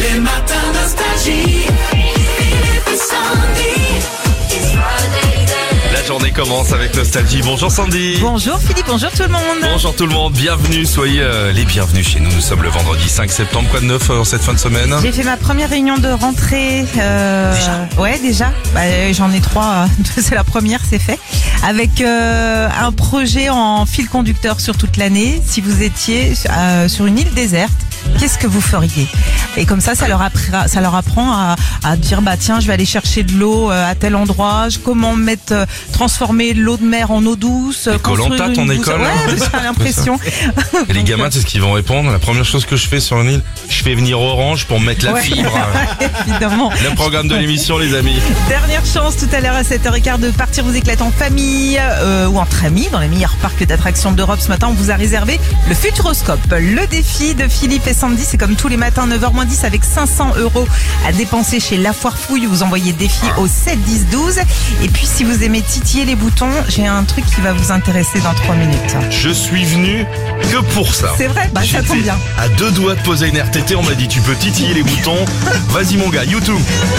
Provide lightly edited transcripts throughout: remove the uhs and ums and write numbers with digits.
Les matins nostalgie. Philippe et Sandy. It's Friday then. La journée commence avec Nostalgie. Bonjour Sandy. Bonjour Philippe, bonjour tout le monde. Bonjour tout le monde, bienvenue, soyez les bienvenus chez nous. Nous sommes le vendredi 5 septembre, quoi de neuf en cette fin de semaine? J'ai fait ma première réunion de rentrée. Déjà Ouais, déjà. J'en ai 3. C'est la première, c'est fait. Avec un projet en fil conducteur sur toute l'année. Si vous étiez sur une île déserte, qu'est-ce que vous feriez? Et comme ça leur apprend à dire tiens, je vais aller chercher de l'eau à tel endroit. Comment transformer l'eau de mer en eau douce. Koh-Lanta, ton école? Ouais, j'ai l'impression. Et les gamins, c'est ce qu'ils vont répondre. La première chose que je fais sur une île, je fais venir Orange pour mettre la fibre. Évidemment. Le programme de l'émission, les amis. Dernière chance tout à l'heure à 7h15 de partir vous éclater en famille ou entre amis dans les meilleurs parcs d'attractions d'Europe. Ce matin, on vous a réservé le Futuroscope. Le défi de Philippe et Sandy, c'est comme tous les matins 9h-10 avec 500 € à dépenser chez La Foire Fouille. Vous envoyez défi au 7 10 12. Et puis si vous aimez titiller les boutons, j'ai un truc qui va vous intéresser dans 3 minutes. Je suis venu que pour ça. C'est vrai, ça tombe bien. À 2 doigts de poser une RTT, on m'a dit tu peux titiller les boutons. Vas-y mon gars, YouTube.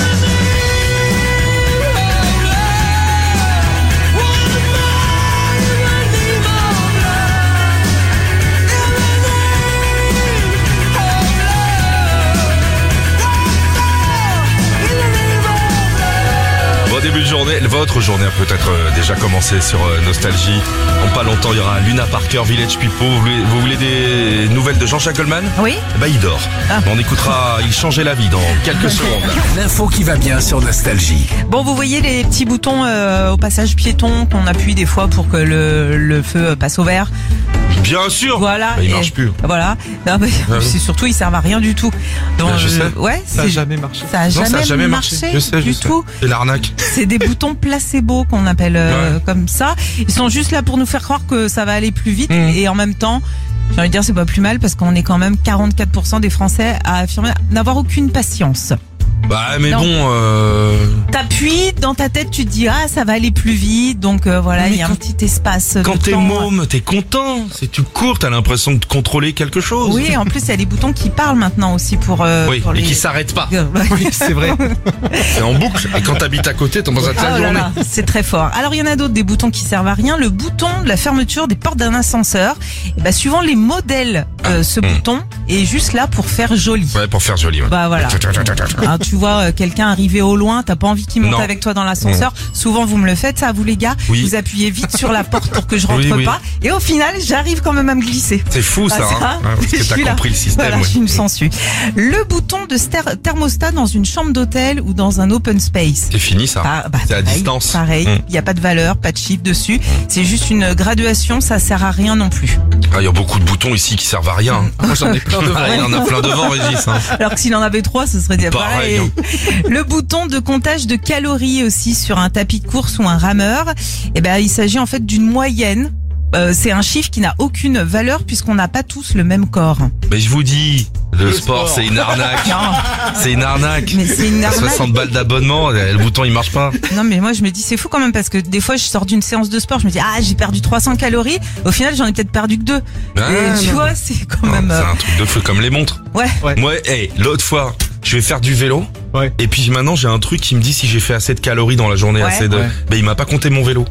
Début de journée, votre journée a peut-être déjà commencé sur Nostalgie. En pas longtemps, il y aura Luna Parker, Village People. Vous voulez des nouvelles de Jean-Jacques Goldman? Oui. Il dort. On écoutera Il changeait la vie dans quelques secondes. L'info qui va bien sur Nostalgie. Bon, vous voyez les petits boutons au passage piéton qu'on appuie des fois pour que le feu passe au vert? Bien sûr. Voilà. Il marche plus. Voilà. Non, c'est surtout, ils servent à rien du tout. Donc, je sais. Ouais, ça a jamais marché. Ça a jamais marché. Je sais. Tout. C'est l'arnaque. C'est des boutons placebo qu'on appelle comme ça. Ils sont juste là pour nous faire croire que ça va aller plus vite et en même temps, j'ai envie de dire c'est pas plus mal parce qu'on est quand même 44% des Français à affirmer n'avoir aucune patience. Mais non. Bon. T'appuies dans ta tête, tu te dis ça va aller plus vite, donc voilà, il y a un petit espace. Quand de t'es temps. môme, t'es content. Si tu cours, t'as l'impression de contrôler quelque chose. Oui, en plus il y a des boutons qui parlent maintenant aussi pour. Oui, pour et les... qui s'arrêtent pas. Oui, c'est vrai. C'est en boucle. Et quand t'habites à côté, t'en penses à toute la journée. C'est très fort. Alors il y en a d'autres, des boutons qui servent à rien. Le bouton de la fermeture des portes d'un ascenseur. Et suivant les modèles, ce bouton est juste là pour faire joli. Ouais, pour faire joli. Ouais. Voilà. Alors, tu vois quelqu'un arriver au loin, t'as pas envie qu'il monte avec toi dans l'ascenseur. Souvent vous me le faites ça, vous les gars. Oui. Vous appuyez vite sur la porte pour que je rentre pas. Et au final, j'arrive quand même à me glisser. C'est fou ça, parce que t'as compris le système. Voilà, je suis une sangsue. Le bouton de thermostat dans une chambre d'hôtel ou dans un open space. C'est fini ça. C'est à distance. Pareil, il n'y a pas de valeur, pas de chiffre dessus. C'est juste une graduation, ça sert à rien non plus. Il y a beaucoup de boutons ici qui servent à rien. Moi j'en ai plein devant. Il y en a plein devant, Régis. Alors que s'il en avait 3, ce serait déjà pareil. Le bouton de comptage de calories aussi sur un tapis de course ou un rameur, il s'agit en fait d'une moyenne. C'est un chiffre qui n'a aucune valeur puisqu'on n'a pas tous le même corps. Mais je vous dis, le sport c'est une arnaque. C'est une arnaque. Mais c'est une arnaque. 60 balles d'abonnement, le bouton il marche pas. Non mais moi je me dis c'est fou quand même parce que des fois je sors d'une séance de sport, je me dis j'ai perdu 300 calories, au final j'en ai peut-être perdu que 2. Et tu vois, c'est quand même... C'est un truc de feu comme les montres. Ouais. Moi, l'autre fois, je vais faire du vélo. Ouais. Et puis maintenant j'ai un truc qui me dit si j'ai fait assez de calories dans la journée, il m'a pas compté mon vélo.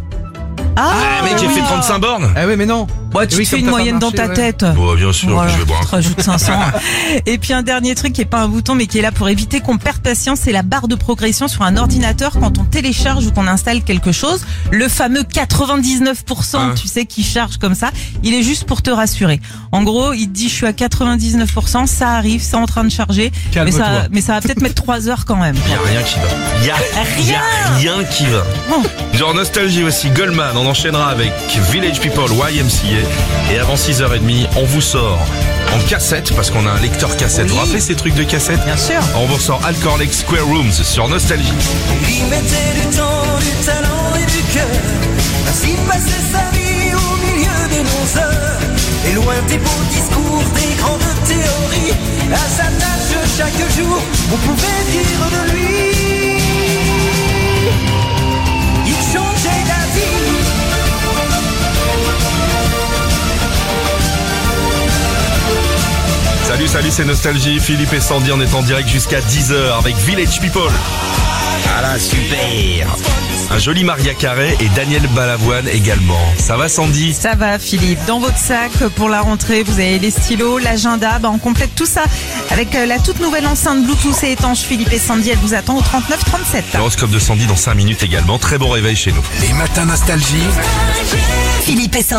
Mec, j'ai fait 35 bornes. Ah oui, mais non. Tu te fais une moyenne dans ta tête. Bien sûr, voilà, je vais boire. Tu te rajoutes 500. Et puis un dernier truc qui est pas un bouton mais qui est là pour éviter qu'on perde patience, c'est la barre de progression sur un ordinateur quand on télécharge ou qu'on installe quelque chose. Le fameux 99%, tu sais, qui charge comme ça, il est juste pour te rassurer. En gros, il te dit je suis à 99%, ça arrive, c'est en train de charger. Mais ça va peut-être mettre 3 heures quand même. Il y a rien qui va. Il y a rien qui va. Genre Nostalgie aussi, Goldman, on enchaînera avec Village People, YMCA. Et avant 6h30, on vous sort en cassette, parce qu'on a un lecteur cassette. Vous vous rappelez ces trucs de cassette? Bien sûr. On vous ressort Alcor Lake Square Rooms sur Nostalgie. Il mettait du temps, du talent et du cœur. Ainsi passait sa vie au milieu des non-heures. Et loin des beaux discours, des grandes théories. À sa tâche chaque jour, on pouvait dire de lui. Il changeait d'avis. Salut Salut, c'est Nostalgie. Philippe et Sandy, on est en direct jusqu'à 10h avec Village People. Ah là, super. Un joli Maria Carey et Daniel Balavoine également. Ça va, Sandy? Ça va, Philippe. Dans votre sac pour la rentrée, vous avez les stylos, l'agenda. On complète tout ça avec la toute nouvelle enceinte Bluetooth et étanche. Philippe et Sandy, elle vous attend au 39 37. L'horoscope de Sandy dans 5 minutes également. Très bon réveil chez nous. Les matins nostalgie. Philippe et Sandy.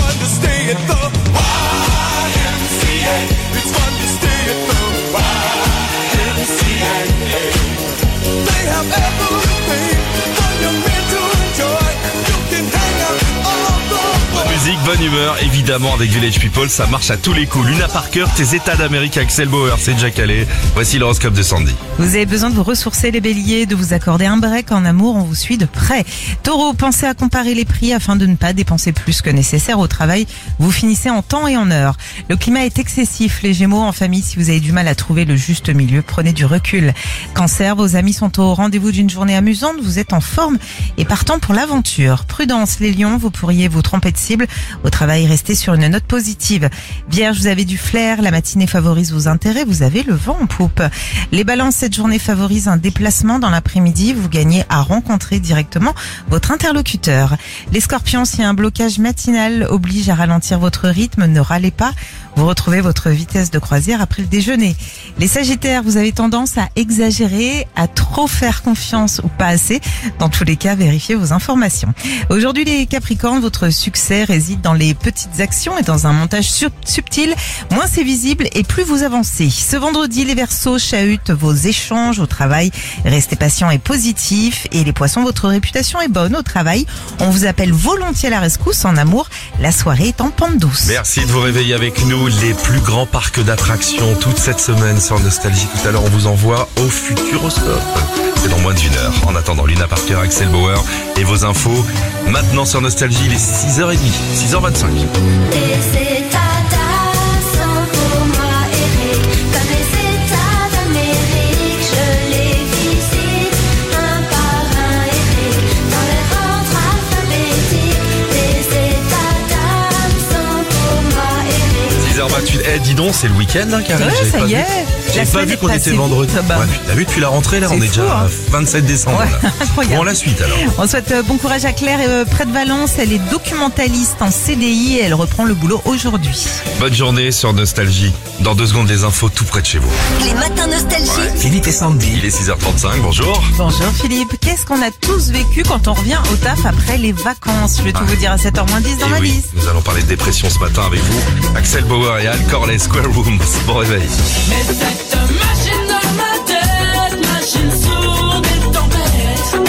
Bonne musique, bonne humeur, évidemment avec Village People, ça marche à tous les coups. Luna Parker, tes états d'Amérique, Axel Bauer, c'est déjà calé. Voici l'horoscope de Sandy. Vous avez besoin de vous ressourcer les béliers, de vous accorder un break en amour, on vous suit de près. Taureau, pensez à comparer les prix afin de ne pas dépenser plus que nécessaire au travail. Vous finissez en temps et en heure. Le climat est excessif, les Gémeaux en famille, si vous avez du mal à trouver le juste milieu, prenez du recul. Cancer, vos amis sont au rendez-vous d'une journée amusante, vous êtes en forme et partant pour l'aventure. Prudence, les lions, vous pourriez vous tromper de cible. Au travail, restez sur une note positive. Vierge, vous avez du flair, la matinée favorise vos intérêts, vous avez le vent en poupe. Les balances, cette journée favorise un déplacement dans l'après-midi, vous gagnez à rencontrer directement votre interlocuteur. Les scorpions, si un blocage matinal oblige à ralentir votre rythme, ne râlez pas, vous retrouvez votre vitesse de croisière après le déjeuner. Les sagittaires, vous avez tendance à exagérer, à trop faire confiance ou pas assez. Dans tous les cas, vérifiez vos informations. Aujourd'hui, les capricornes, votre succès réside dans les petites actions et dans un montage subtil. Moins c'est visible et plus vous avancez. Ce vendredi, les Verseaux chahutent vos échanges au travail. Restez patient et positif. Et les poissons, votre réputation est bonne au travail. On vous appelle volontiers à la rescousse. En amour, la soirée est en pente douce. Merci de vous réveiller avec nous. Les plus grands parcs d'attractions toute cette semaine sur Nostalgie. Tout à l'heure, on vous envoie au Futuroscope. C'est dans moins d'une heure. En attendant, Luna Parker, Axel Bauer et vos infos. Maintenant sur Nostalgie, il est 6h30, 6h25. Des états d'âme sont pour moi Eric, comme les états d'Amérique, je les visite un par un Eric, dans leur ordre alphabétique. Des états d'âme sont pour moi Eric. 6h28. Eh, dis donc, c'est le week-end, hein, Karine. Ouais, J'avais ça pas y vu. est. J'ai La pas semaine vu est qu'on était passée vendredi. vite. Bah, Ouais, t'as vu depuis la rentrée, là, c'est on est fou, déjà hein. 27 décembre. Ouais, Là. incroyable. Bon, la suite alors. On souhaite bon courage à Claire, près de Valence. Elle est documentaliste en CDI et elle reprend le boulot aujourd'hui. Bonne journée sur Nostalgie. Dans 2 secondes, les infos tout près de chez vous. Les matins nostalgie. Philippe et Sandy. Il est 6h35, bonjour. Bonjour Philippe, qu'est-ce qu'on a tous vécu quand on revient au taf après les vacances? Je vais tout vous dire à 7h10 dans Et ma oui, liste. nous allons parler de dépression ce matin avec vous. Axel Bauer et Al Corley, Square Room. Bon réveil. Mais cette machine dans ma tête, machine sourde et tempête.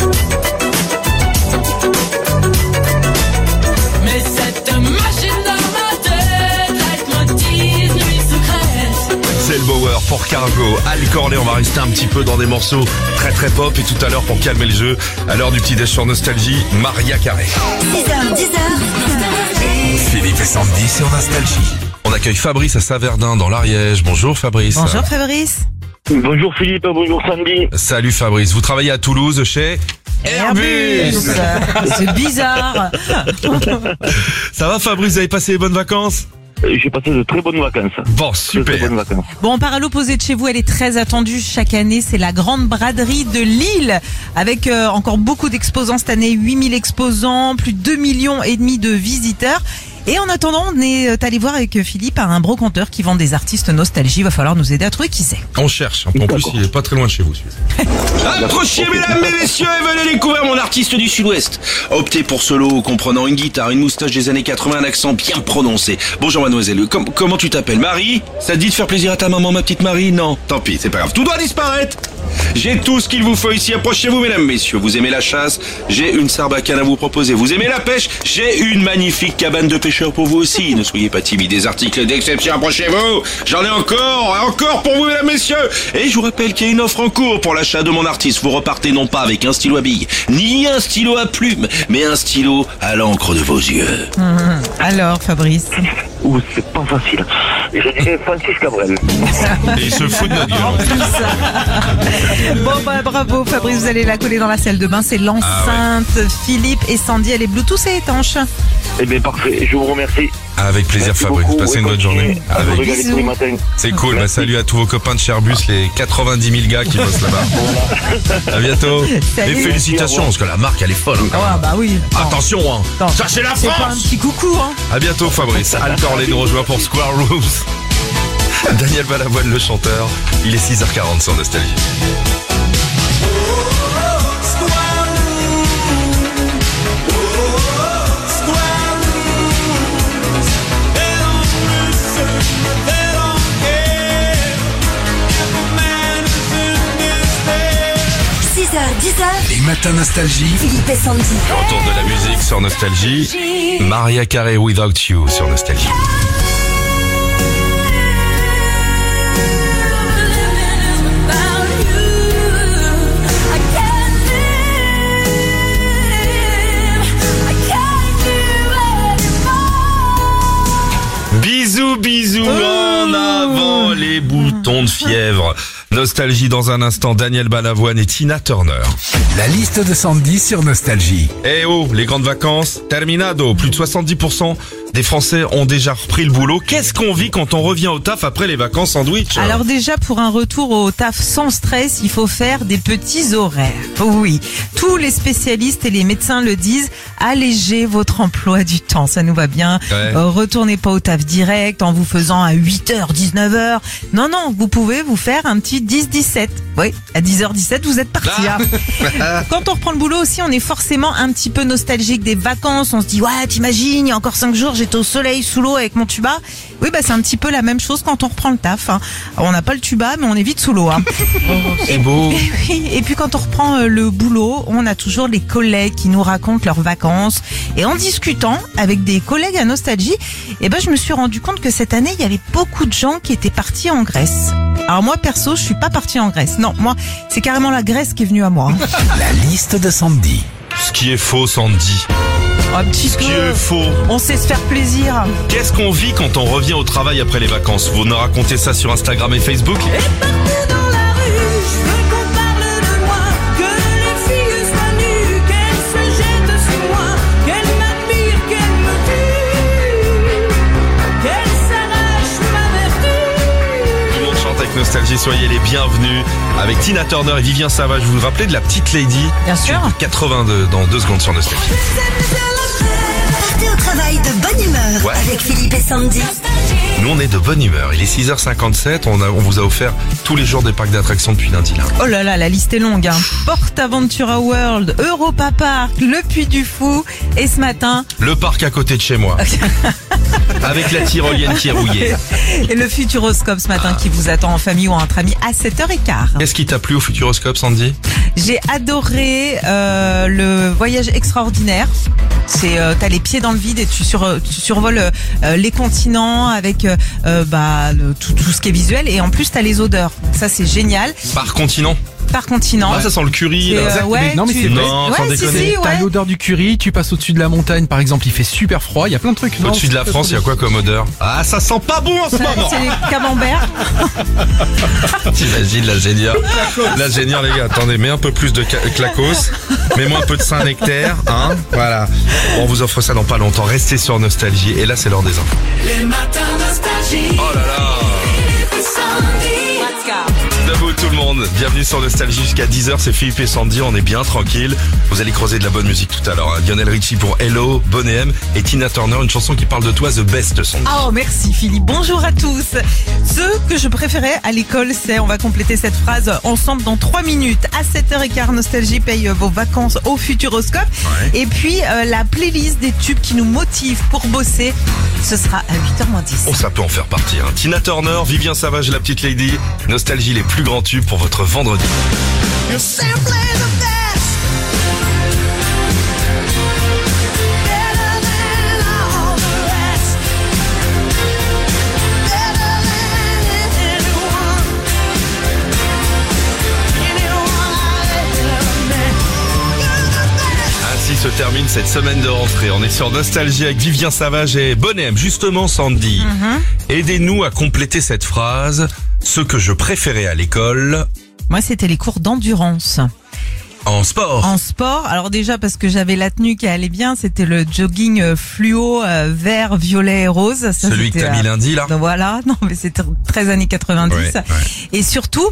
Mais cette machine dans ma tête, leitmotiv, nuit secrète. Axel Bauer pour Cargo. Al Corley, on va rester un petit peu dans des morceaux très très pop. Et tout à l'heure, pour calmer le jeu, à l'heure du petit déj sur Nostalgie, Maria Carey. 6h, 10h. Philippe et Sandy sur Nostalgie. On accueille Fabrice à Saverdun dans l'Ariège. Bonjour Fabrice. Bonjour Fabrice. Bonjour Philippe, bonjour Sandy. Salut Fabrice, vous travaillez à Toulouse chez Airbus. C'est bizarre. Ça va Fabrice, vous avez passé les bonnes vacances? J'ai passé de très bonnes vacances. Bon, Très super. bonnes vacances. Bon, on part à l'opposé de chez vous, elle est très attendue chaque année, c'est la grande braderie de Lille, avec encore beaucoup d'exposants cette année, 8000 exposants, plus de 2,5 millions de visiteurs. Et en attendant, on est allé voir avec Philippe un brocanteur qui vend des artistes nostalgie. Il va falloir nous aider à trouver qui c'est. On cherche. En plus, D'accord. il est pas très loin de chez vous, celui-là. Approchez mesdames et messieurs et venez découvrir mon artiste du sud-ouest. Optez pour ce lot comprenant une guitare, une moustache des années 80, un accent bien prononcé. Bonjour mademoiselle, comment tu t'appelles? Marie? Ça te dit de faire plaisir à ta maman, ma petite Marie? Non, tant pis, c'est pas grave, tout doit disparaître. J'ai tout ce qu'il vous faut ici, approchez-vous mesdames, messieurs. Vous aimez la chasse? J'ai une sarbacane à vous proposer. Vous aimez la pêche? J'ai une magnifique cabane de pêcheurs pour vous aussi. Ne soyez pas timides, des articles d'exception, approchez-vous. J'en ai encore pour vous mesdames, messieurs. Et je vous rappelle qu'il y a une offre en cours pour l'achat de mon artiste. Vous repartez non pas avec un stylo à billes, ni un stylo à plumes, mais un stylo à l'encre de vos yeux. Alors Fabrice. Ouh, c'est pas facile. Je dirais Francis Cabrel. Et il se fout de notre gueule. Bon bah bravo Fabrice, vous allez la coller dans la salle de bain, c'est l'enceinte Philippe et Sandy, elle est Bluetooth et étanche. Eh bien parfait, je vous remercie. Avec plaisir, Merci Fabrice. beaucoup. Passez une bonne journée. À vous Avec... régaler tous les matins. C'est cool. Bah, salut à tous vos copains de Cherbus, les 90 000 gars qui bossent là-bas. À bientôt. Salut. Et félicitations, parce que la marque, elle est folle. Hein, quand Ah même. bah oui. Attends. Attention, hein. Attends. Ça, c'est la C'est pas un France. petit coucou, hein. À bientôt, Fabrice. Altor les nous rejoint pour Square Rooms. Daniel Balavoine, le chanteur. Il est 6h40 sur Nostalgie. Les matins nostalgie. Philippe et Sandy. Retour de la musique sur Nostalgie. Maria Carey, Without You sur Nostalgie. Bisous, bisous, en avant les boutons de fièvre. Nostalgie dans un instant, Daniel Balavoine et Tina Turner. La liste de Sandy sur Nostalgie. Eh oh, les grandes vacances, terminado. Plus de 70% des Français ont déjà repris le boulot. Qu'est-ce qu'on vit quand on revient au taf après les vacances sandwich? Alors déjà, pour un retour au taf sans stress, il faut faire des petits horaires. Oui, tous les spécialistes et les médecins le disent, allégez votre emploi du temps, ça nous va bien. Ouais. Retournez pas au taf direct en vous faisant à 8h, 19h. Non, vous pouvez vous faire un petit 10-17. Oui, à 10h17, vous êtes parti. Hein. Quand on reprend le boulot aussi, on est forcément un petit peu nostalgique des vacances. On se dit, ouais, t'imagines, il y a encore 5 jours, j'étais au soleil, sous l'eau avec mon tuba. Oui, bah c'est un petit peu la même chose quand on reprend le taf. Hein. On n'a pas le tuba, mais on est vite sous l'eau. Hein. C'est beau. Et puis quand on reprend le boulot, on a toujours les collègues qui nous racontent leurs vacances. Et en discutant avec des collègues à Nostalgie, je me suis rendu compte que cette année, il y avait beaucoup de gens qui étaient partis en Grèce. Alors moi, perso, je suis pas partie en Grèce. Non, moi, c'est carrément la Grèce qui est venue à moi. Hein. La liste de Sandy. Ce qui est faux, Sandy. Un petit Ce qui peu. est faux. On sait se faire plaisir. Qu'est-ce qu'on vit quand on revient au travail après les vacances? Vous nous racontez ça sur Instagram et Facebook. Dans la rue, je veux qu'on parle de moi, que les filles soient nues, qu'elles se jettent sur moi, qu'elles m'admirent, qu'elles me tuent, qu'elles s'arrachent ma vertu. Tout le monde chante avec Nostalgie, soyez les bienvenus. Avec Tina Turner et Vivien Savage, vous vous rappelez de la petite Lady? Bien sûr. 82 dans 2 secondes sur Nostalgie. Partez au travail de bonne humeur Ouais. avec Philippe et Sandy. Nous, on est de bonne humeur. Il est 6h57. On vous a offert tous les jours des parcs d'attractions depuis lundi là. Oh là là, la liste est longue. Hein. PortAventura World, Europa Park, le Puy du Fou. Et ce matin, Le parc à côté de chez moi. Avec la tyrolienne qui est rouillée. et le Futuroscope ce matin qui vous attend en famille ou entre amis à 7h15. Qu'est-ce qui t'a plu au Futuroscope, Sandy? J'ai adoré le voyage extraordinaire. C'est t'as les pieds dans le vide et tu survoles les continents avec tout ce qui est visuel et en plus t'as les odeurs. Ça c'est génial. Par continent. Par continent. Ah, ça sent le curry. Et, là. ouais, non, mais c'est vrai. Non, Ouais, sans si, déconner. si, T'as ouais. l'odeur du curry, tu passes au-dessus de la montagne par exemple, il fait super froid, il y a plein de trucs. Non, Au-dessus de la c'est France, il y a quoi comme odeur? Ah, ça sent pas bon en ce moment. C'est les camemberts. T'imagines l'ingénieur? L'ingénieur, les gars, attendez, mets un peu plus de clacos. Mets-moi un peu de Saint-Nectaire, hein? Voilà. On vous offre ça dans pas longtemps. Restez sur Nostalgie. Et là, c'est l'heure des infos. Les matins nostalgie. Oh là là! Philippe et Sandy. Debout tout le monde, bienvenue sur Nostalgie jusqu'à 10h, c'est Philippe et Sandy, on est bien tranquille. Vous allez creuser de la bonne musique tout à l'heure. Hein. Lionel Richie pour Hello, Bonnet M et Tina Turner, une chanson qui parle de toi, The Best Song. Oh, merci Philippe. Bonjour à tous. Ce que je préférais à l'école, c'est, on va compléter cette phrase ensemble dans 3 minutes. À 7h15, Nostalgie paye vos vacances au Futuroscope. Ouais. Et puis, la playlist des tubes qui nous motivent pour bosser, ce sera à 8h-10. Oh, ça peut en faire partie. Hein. Tina Turner, Vivien Savage, la petite lady. Nostalgie, les plus grands tubes pour votre vendredi. You're simply the best. Better than all the rest. Better than anyone. Anyone I've ever met. You're the best. Ainsi se termine cette semaine de rentrée. On est sur Nostalgie avec Vivien Savage et Bonnet M. Justement, Sandy, aidez-nous à compléter cette phrase. Ce que je préférais à l'école. Moi, c'était les cours d'endurance. En sport. En sport, alors déjà parce que j'avais la tenue qui allait bien, c'était le jogging fluo vert, violet et rose. Ça, Celui que c'était, t'as mis lundi, là. donc voilà, non mais c'était 13 années 90. Ouais. Et surtout,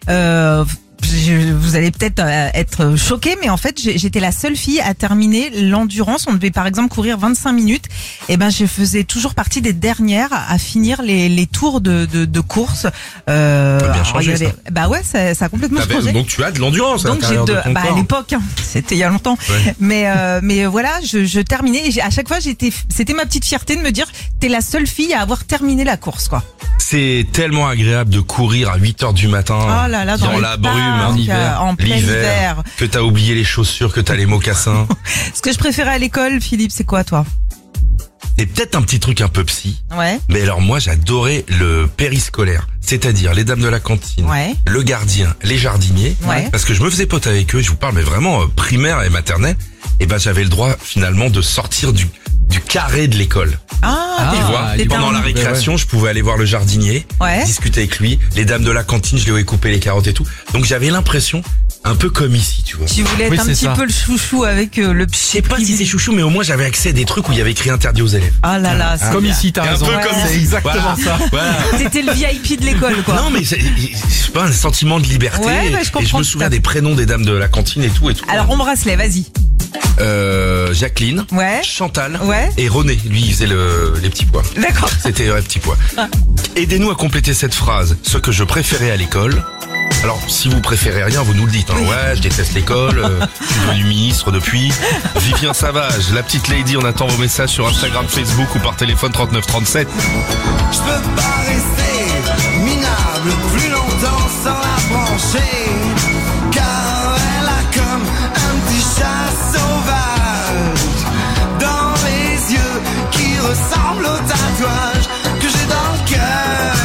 vous allez peut-être être choqués, mais en fait, j'étais la seule fille à terminer l'endurance. On devait par exemple courir 25 minutes. Et ben, je faisais toujours partie des dernières à finir les tours de course. bien changé, alors, bah ouais, ça a complètement changé. Donc tu as de l'endurance à Donc l'intérieur de ton à corps. l'époque, hein, c'était il y a longtemps. Ouais. Mais voilà, je terminais. Et à chaque fois, c'était ma petite fierté de me dire, t'es la seule fille à avoir terminé la course, quoi. C'est tellement agréable de courir à 8h du matin Oh là là, dans le la brume, parc, en hiver. en plein hiver. que t'as oublié les chaussures, que t'as les mocassins. Ce que je préférais à l'école, Philippe, c'est quoi, toi? C'est peut-être un petit truc un peu psy, Ouais. mais alors moi j'adorais le périscolaire, c'est-à-dire les dames de la cantine, Ouais. le gardien, les jardiniers, Ouais. parce que je me faisais pote avec eux, je vous parle mais vraiment primaire et maternelle, et ben j'avais le droit finalement de sortir du carré de l'école. Ah, Tu vois, t'étais pendant un- la récréation, je pouvais aller voir le jardinier, Ouais. discuter avec lui, les dames de la cantine, je lui ai coupé les carottes et tout. Donc j'avais l'impression un peu comme ici, tu vois. Tu voulais être Oui, un c'est petit ça. peu le chouchou avec le Je sais pas si c'est chouchou, mais au moins j'avais accès à des trucs où il y avait écrit interdit aux élèves. Ah là là, c'est Comme bien. ici, t'as Un raison. peu comme C'est ici. exactement Voilà. ça. Voilà. T'étais le VIP de l'école, quoi. Non, mais c'est pas un sentiment de liberté. Ouais, bah, je et je comprends me tout souviens à fait. des prénoms des dames de la cantine et tout. Alors, on bracelet, vas-y. Jacqueline, Ouais. Chantal Ouais. et René. Lui, il faisait les petits pois. D'accord. C'était les petits pois. Aidez-nous à compléter cette phrase. Ce que je préférais à l'école. Alors, si vous préférez rien, vous nous le dites. Hein. Ouais, je déteste l'école. Je suis devenu ministre depuis. Vivien Savage, la petite lady. On attend vos messages sur Instagram, Facebook ou par téléphone 39 37. Je peux pas rester minable plus longtemps sans la brancher, car elle a comme un petit chat sauvage dans les yeux qui ressemblent au tatouage que j'ai dans le cœur.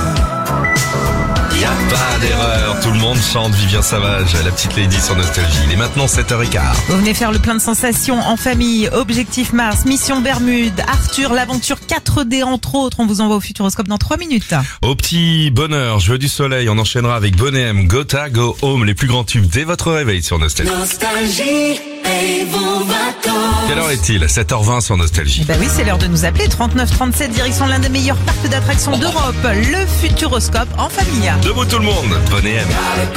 Y a pas d'erreur, tout le monde chante Vivien Savage, la petite lady sur Nostalgie. Il est maintenant 7h15. Vous venez faire le plein de sensations en famille, Objectif Mars, Mission Bermude, Arthur, l'aventure 4D entre autres. On vous envoie au Futuroscope dans 3 minutes. Au petit bonheur, je veux du soleil, on enchaînera avec Bonnet M, Gotha, Go Home, les plus grands tubes dès votre réveil sur Nostalgie. Nostalgie et vos vacances. Quelle heure est-il? 7h20 sur Nostalgie. Bah oui, c'est l'heure de nous appeler. 3937, direction l'un des meilleurs parcs d'attractions d'Europe, le Futuroscope en famille. Debout tout le monde, Bonnet M.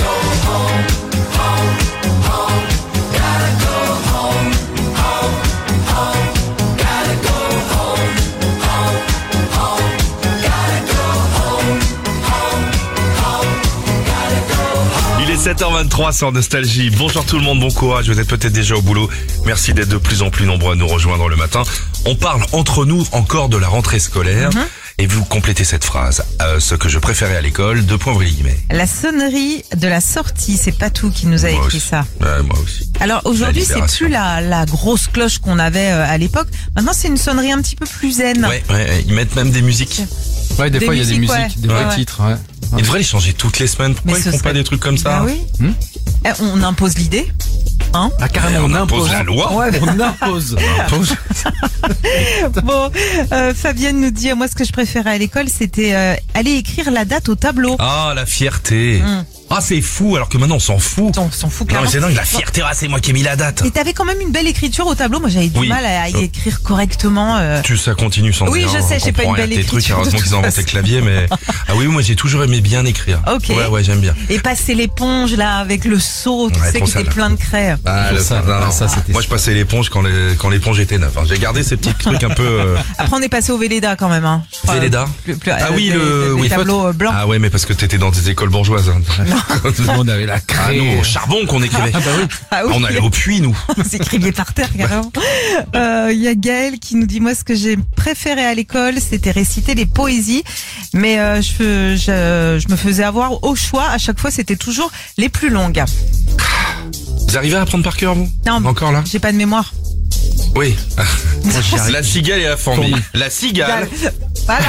Il est 7h23 sur Nostalgie. Bonjour tout le monde, bon courage, vous êtes peut-être déjà au boulot. Merci d'être de plus en plus nombreux à nous rejoindre le matin. On parle entre nous encore de la rentrée scolaire. Et vous complétez cette phrase. Ce que je préférais à l'école, 2 points guillemets. La sonnerie de la sortie, c'est Patou qui nous a Moi écrit aussi. ça. Ouais, moi aussi. Alors aujourd'hui, La c'est libération. plus la grosse cloche qu'on avait à l'époque. Maintenant, c'est une sonnerie un petit peu plus zen. Ouais, ils mettent même des musiques. Ouais, des Des fois, il y a des musiques, musiques, ouais. des vrais Ouais. titres. Ouais. Ils devraient les changer toutes les semaines. Pourquoi Mais ils ce font pas serait- des trucs comme ça? Bah oui. On impose l'idée. Hein? Ah, carrément, On impose la loi. Ouais. On impose. Impose. Bon, Fabienne nous dit, moi, ce que je préférais à l'école, c'était aller écrire la date au tableau. Ah, la fierté. Ah, c'est fou, alors que maintenant on s'en fout. On s'en fout Non, clairement. mais c'est dingue, la fierté, ah, c'est moi qui ai mis la date. Et t'avais quand même une belle écriture au tableau. Moi, j'avais du Oui. mal à y écrire correctement. Ça continue sans Oui, je sais, j'ai pas une belle tes trucs, écriture, de heureusement qu'ils ont toute inventé le façon. clavier, mais... Ah oui, moi j'ai toujours aimé bien écrire. Ok. Ouais, j'aime bien. Et passer l'éponge là avec le seau, tu Ouais, sais, trop qui était sale. plein de craie. Ah, Ça, non. ça, c'était- Moi je passais l'éponge quand l'éponge était neuve. Hein. J'ai gardé ces petits trucs un peu... Après, on est passé au Véleda quand même. Hein. Je crois, Véleda ah oui, le oui, tableau blanc. Ah ouais, mais parce que t'étais dans des écoles bourgeoises. Hein. Tout le monde avait la Ah craie. nous, au charbon qu'on écrivait. Ah oui. On allait au puits, nous. On s'écrivait par terre carrément. Il y a Gaël qui nous dit, moi ce que j'ai préféré à l'école c'était réciter les poésies, mais je me faisais avoir au choix, à chaque fois c'était toujours les plus longues. Vous arrivez à apprendre par cœur, vous? Non, Encore là? j'ai pas de mémoire. Oui. j'y arrive. La cigale et la fourmi. La cigale. Voilà.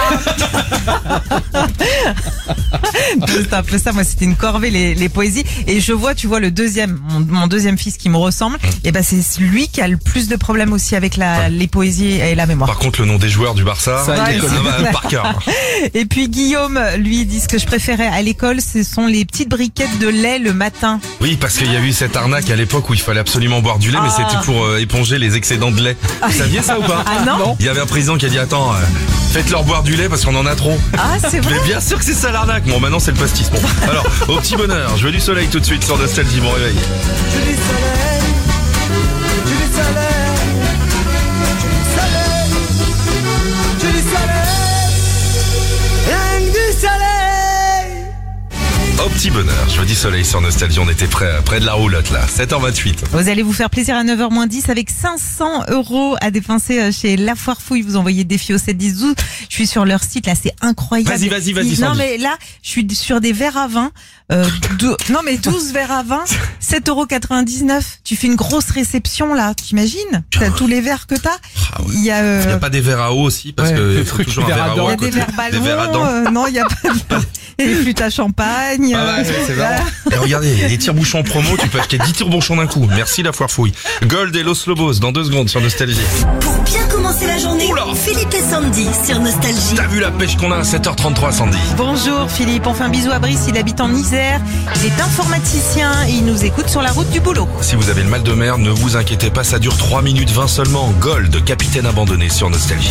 C'est un peu ça, moi c'était une corvée les poésies, et je vois, tu vois, le deuxième, mon deuxième fils qui me ressemble, et ben c'est lui qui a le plus de problèmes aussi avec les poésies et la mémoire. Par contre, le nom des joueurs du Barça, Ça, il est connu. par cœur. Et puis Guillaume, lui, dit ce que je préférais à l'école, ce sont les petites briquettes de lait le matin. Oui, parce qu'il y a eu cette arnaque à l'époque où il fallait absolument boire du lait, mais c'était pour éponger les excédents de lait. Vous saviez ça ou pas? Ah non? Il y avait un président qui a dit attends, faites-leur boire du lait parce qu'on en a trop. Ah, c'est vrai? Mais bien sûr que c'est ça l'arnaque. Bon, maintenant c'est le pastis. Bon, alors, au petit bonheur, je veux du soleil tout de suite sur Nostalgie, bon réveil. Je du soleil, je du soleil, je du soleil, je du soleil, rien que du soleil. Au petit bonheur, je veux du soleil sur Nostalgie, on était près de la roulotte là, 7h28. Vous allez vous faire plaisir à 9h-10 avec 500 € à dépenser chez La Foire Fouille. Vous envoyez défi au 7-10-12. Je suis sur leur site, là, c'est incroyable. Vas-y, Non, Sandy. mais là, je suis sur des verres à vin. 12 verres à vin, 7,99 €. Tu fais une grosse réception, là. T'imagines? T'as tous les verres que t'as. Ah ouais. Il y a, Il n'y a pas des verres à eau aussi parce Ouais, que des faut trucs, toujours un des verre à eau il y à a des côté. verres ballons. Des verres à dents. Non, il y a pas de... Il y a des flûtes à champagne. Ah ouais, c'est voilà. marrant. Et regardez, il y a des tire-bouchons promo, tu peux acheter 10 tire-bouchons d'un coup. Merci La Foire Fouille. Gold et Los Lobos dans 2 secondes sur Nostalgie. Pour bien commencer la journée, Oula. Philippe et Sandy sur Nostalgie. T'as vu la pêche qu'on a à 7h33, Sandy? Bonjour Philippe, on fait un bisou à Brice, il habite en Isère. Il est informaticien et il nous écoute sur la route du boulot. Si vous avez le mal de mer, ne vous inquiétez pas, ça dure 3 minutes 20 seulement. Gold, capitaine abandonné sur Nostalgie.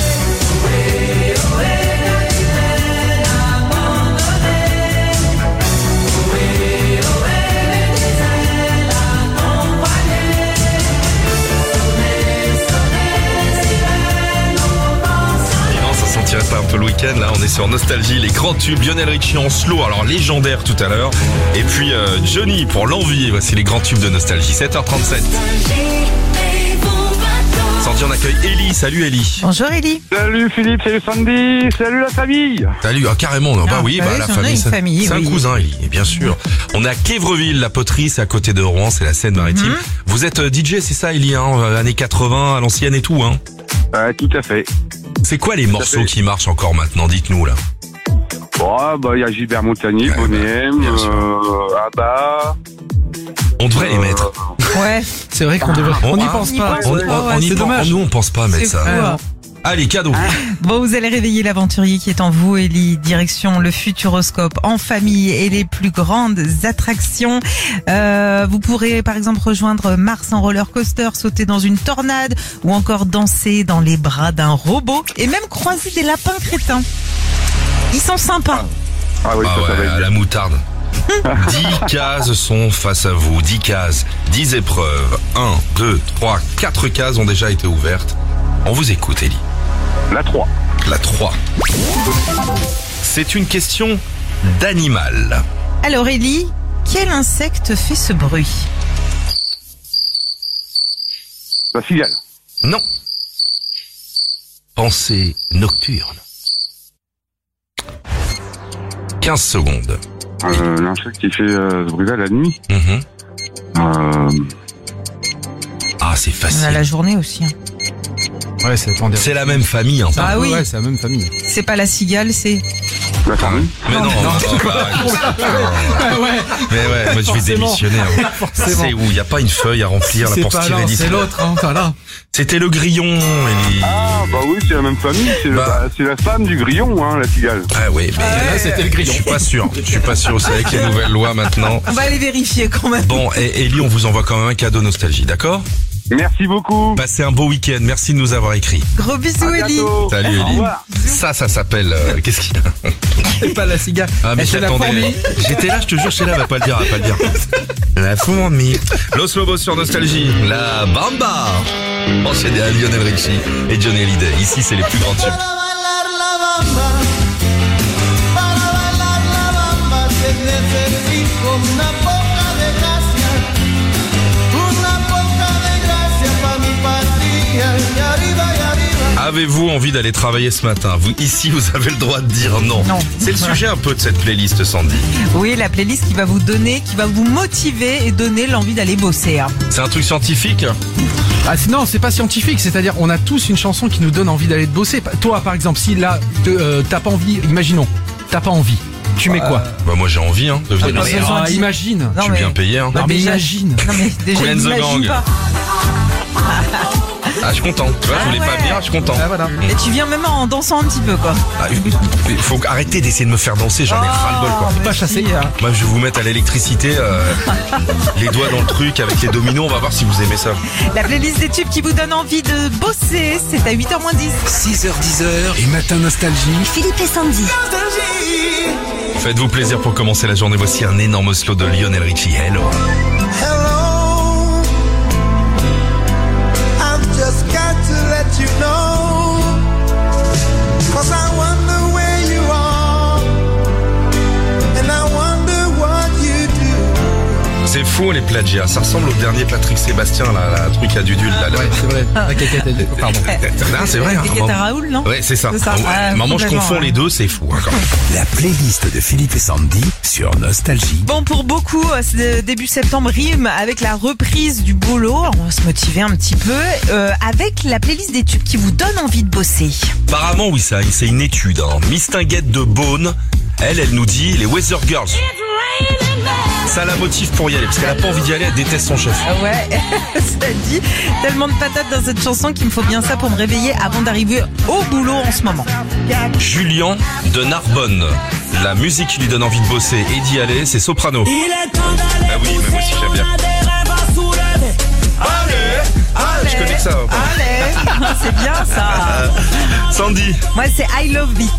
Et non, ça sentirait pas un peu le week-end, là on est sur Nostalgie, les grands tubes, Lionel Richie en slow, alors légendaire tout à l'heure. Et puis Johnny pour l'envie, voici les grands tubes de Nostalgie, 7h37. Sandy, on accueille Ellie, salut Ellie. Bonjour Élie. Salut Philippe, salut Sandy, salut la famille. Salut, carrément, non, bah oui, bah la oui, famille, une famille, c'est oui. un cousin Ellie, bien sûr. On est à Quévreville, la poterie, c'est à côté de Rouen, c'est la Seine-Maritime. Vous êtes DJ, c'est ça Ellie, années 80, à l'ancienne et tout, hein? Tout à fait. C'est quoi les morceaux fait. qui marchent encore maintenant, dites-nous là? Bon, bah il y a Gilbert Montagnier, Ouais, Bonnet bah, M, bien sûr. Abba. On devrait les mettre. Ouais. C'est vrai qu'on devrait. On n'y pense pas. On C'est dommage. Nous on pense pas à mettre C'est ça. fou, hein. Allez, cadeau. Bon, vous allez réveiller l'aventurier qui est en vous, Élie. Direction le Futuroscope en famille et les plus grandes attractions. Vous pourrez par exemple rejoindre Mars en roller coaster, sauter dans une tornade ou encore danser dans les bras d'un robot et même croiser des lapins crétins. Ils sont sympas. Ah oui, Ah ça va ouais, être à bien. la moutarde. 10 cases sont face à vous, 10 cases, 10 épreuves. 1, 2, 3, 4 cases ont déjà été ouvertes. On vous écoute, Ellie. La 3. La 3. C'est une question d'animal. Alors Élie, quel insecte fait ce bruit? La cigale. Non. Pensée nocturne. 15 secondes. L'insecte qui fait ce bruit-là la nuit. Mhm. Euh, Ah, c'est On a facile. la journée aussi. Hein. Ouais, c'est attendez. C'est la même famille, hein. Ah oui. Ouais, c'est la même famille. C'est pas la cigale, c'est... la famille. Mais non, mais ouais, moi je vais Forcément. démissionner. Hein. Forcément. C'est où il n'y a pas une feuille à remplir là, C'est pour pas se tirer l'un, d'ici. c'est l'autre, hein, voilà. C'était le grillon. Ellie. Ah bah oui, c'est la même famille. C'est c'est la femme du grillon, hein, la cigale. Ah oui, mais Là, c'était le grillon. je suis pas sûr. Je suis pas sûr. C'est avec les nouvelles lois maintenant. On va aller vérifier quand même. Bon, et Ellie, on vous envoie quand même un cadeau nostalgie, d'accord? Merci beaucoup. Passez un beau week-end. Merci de nous avoir écrit. Gros bisous À Élie. bientôt. Salut Au Ellie. revoir. Ça s'appelle. Qu'est-ce qu'il y a? C'est pas la cigale. Ah mais C'est la j'attendais. fourmi. J'étais là, je te jure, j'étais là, va pas le dire, va pas le dire. La fourmi. Los Lobos sur Nostalgie. La Bamba. Enchaîné à Lionel Richie et Johnny Hallyday. Ici, c'est les plus grands tubes. Para bailar la bamba, para bailar la bamba, te necesito una poca de gracia pa' mi patria, y arriba, y arriba. Avez-vous envie d'aller travailler ce matin? Vous, ici, vous avez le droit de dire non. Non. C'est le sujet un peu de cette playlist, Sandy. Oui, la playlist qui va vous donner, qui va vous motiver et donner l'envie d'aller bosser. Hein. C'est un truc scientifique? Ah non, c'est pas scientifique, c'est-à-dire on a tous une chanson qui nous donne envie d'aller te bosser. Toi par exemple, si là t'as pas envie, imaginons, t'as pas envie, tu mets quoi? Bah moi j'ai envie de venir. bah, ici. besoin de- Imagine. Je suis bien payé. Non mais déjà- imagine. Non mais déjà Cool and the n'imagine Gang. pas. Ah, je suis content. Tu vois, je voulais pas venir, je suis content. Ah, voilà. Et tu viens même en dansant un petit peu, quoi. Ah, il faut arrêter d'essayer de me faire danser, j'en ai ras-le-bol, quoi. mais Pas chasser. si, Moi, je vais vous mettre à l'électricité, les doigts dans le truc avec les dominos, on va voir si vous aimez ça. La playlist des tubes qui vous donne envie de bosser, c'est à 8h moins 10. 6h10 et Matin Nostalgie. Philippe et Sandy. Faites-vous plaisir pour commencer la journée. Voici un énorme slow de Lionel Richie. Hello. Hello, I've just got to let you know, 'cause I wonder where you are, and I wonder what you do. C'est fou les plagiats. Ça ressemble au dernier Patrick Sébastien, là, la truc à Dudule. Là, Ouais, c'est vrai. La caquette, pardon. Non, c'est vrai. Hein, T'es maman. à Raoul, non? Ouais, c'est ça. C'est ça. Ouais, Ah, maman, je complètement, confonds ouais. les deux, c'est fou. Hein, quand même. La playlist de Philippe et Sandy sur Nostalgie. Bon, pour beaucoup, ce début septembre rime avec la reprise du boulot. Alors, on va se motiver un petit peu avec la playlist des tubes qui vous donne envie de bosser. Apparemment, oui, ça, c'est une étude. Hein. Miss Tinguette de Beaune, elle nous dit les Weather Girls. Ça la motive pour y aller, parce qu'elle a pas envie d'y aller, elle déteste son chef. Ouais, ça dit tellement de patates dans cette chanson qu'il me faut bien ça pour me réveiller avant d'arriver au boulot en ce moment. Julien de Narbonne, la musique qui lui donne envie de bosser et d'y aller, c'est Soprano. Ah oui, mais moi aussi j'aime bien. Allez, je connais que ça. Allez, c'est bien ça. Sandy. Moi, c'est I Love It.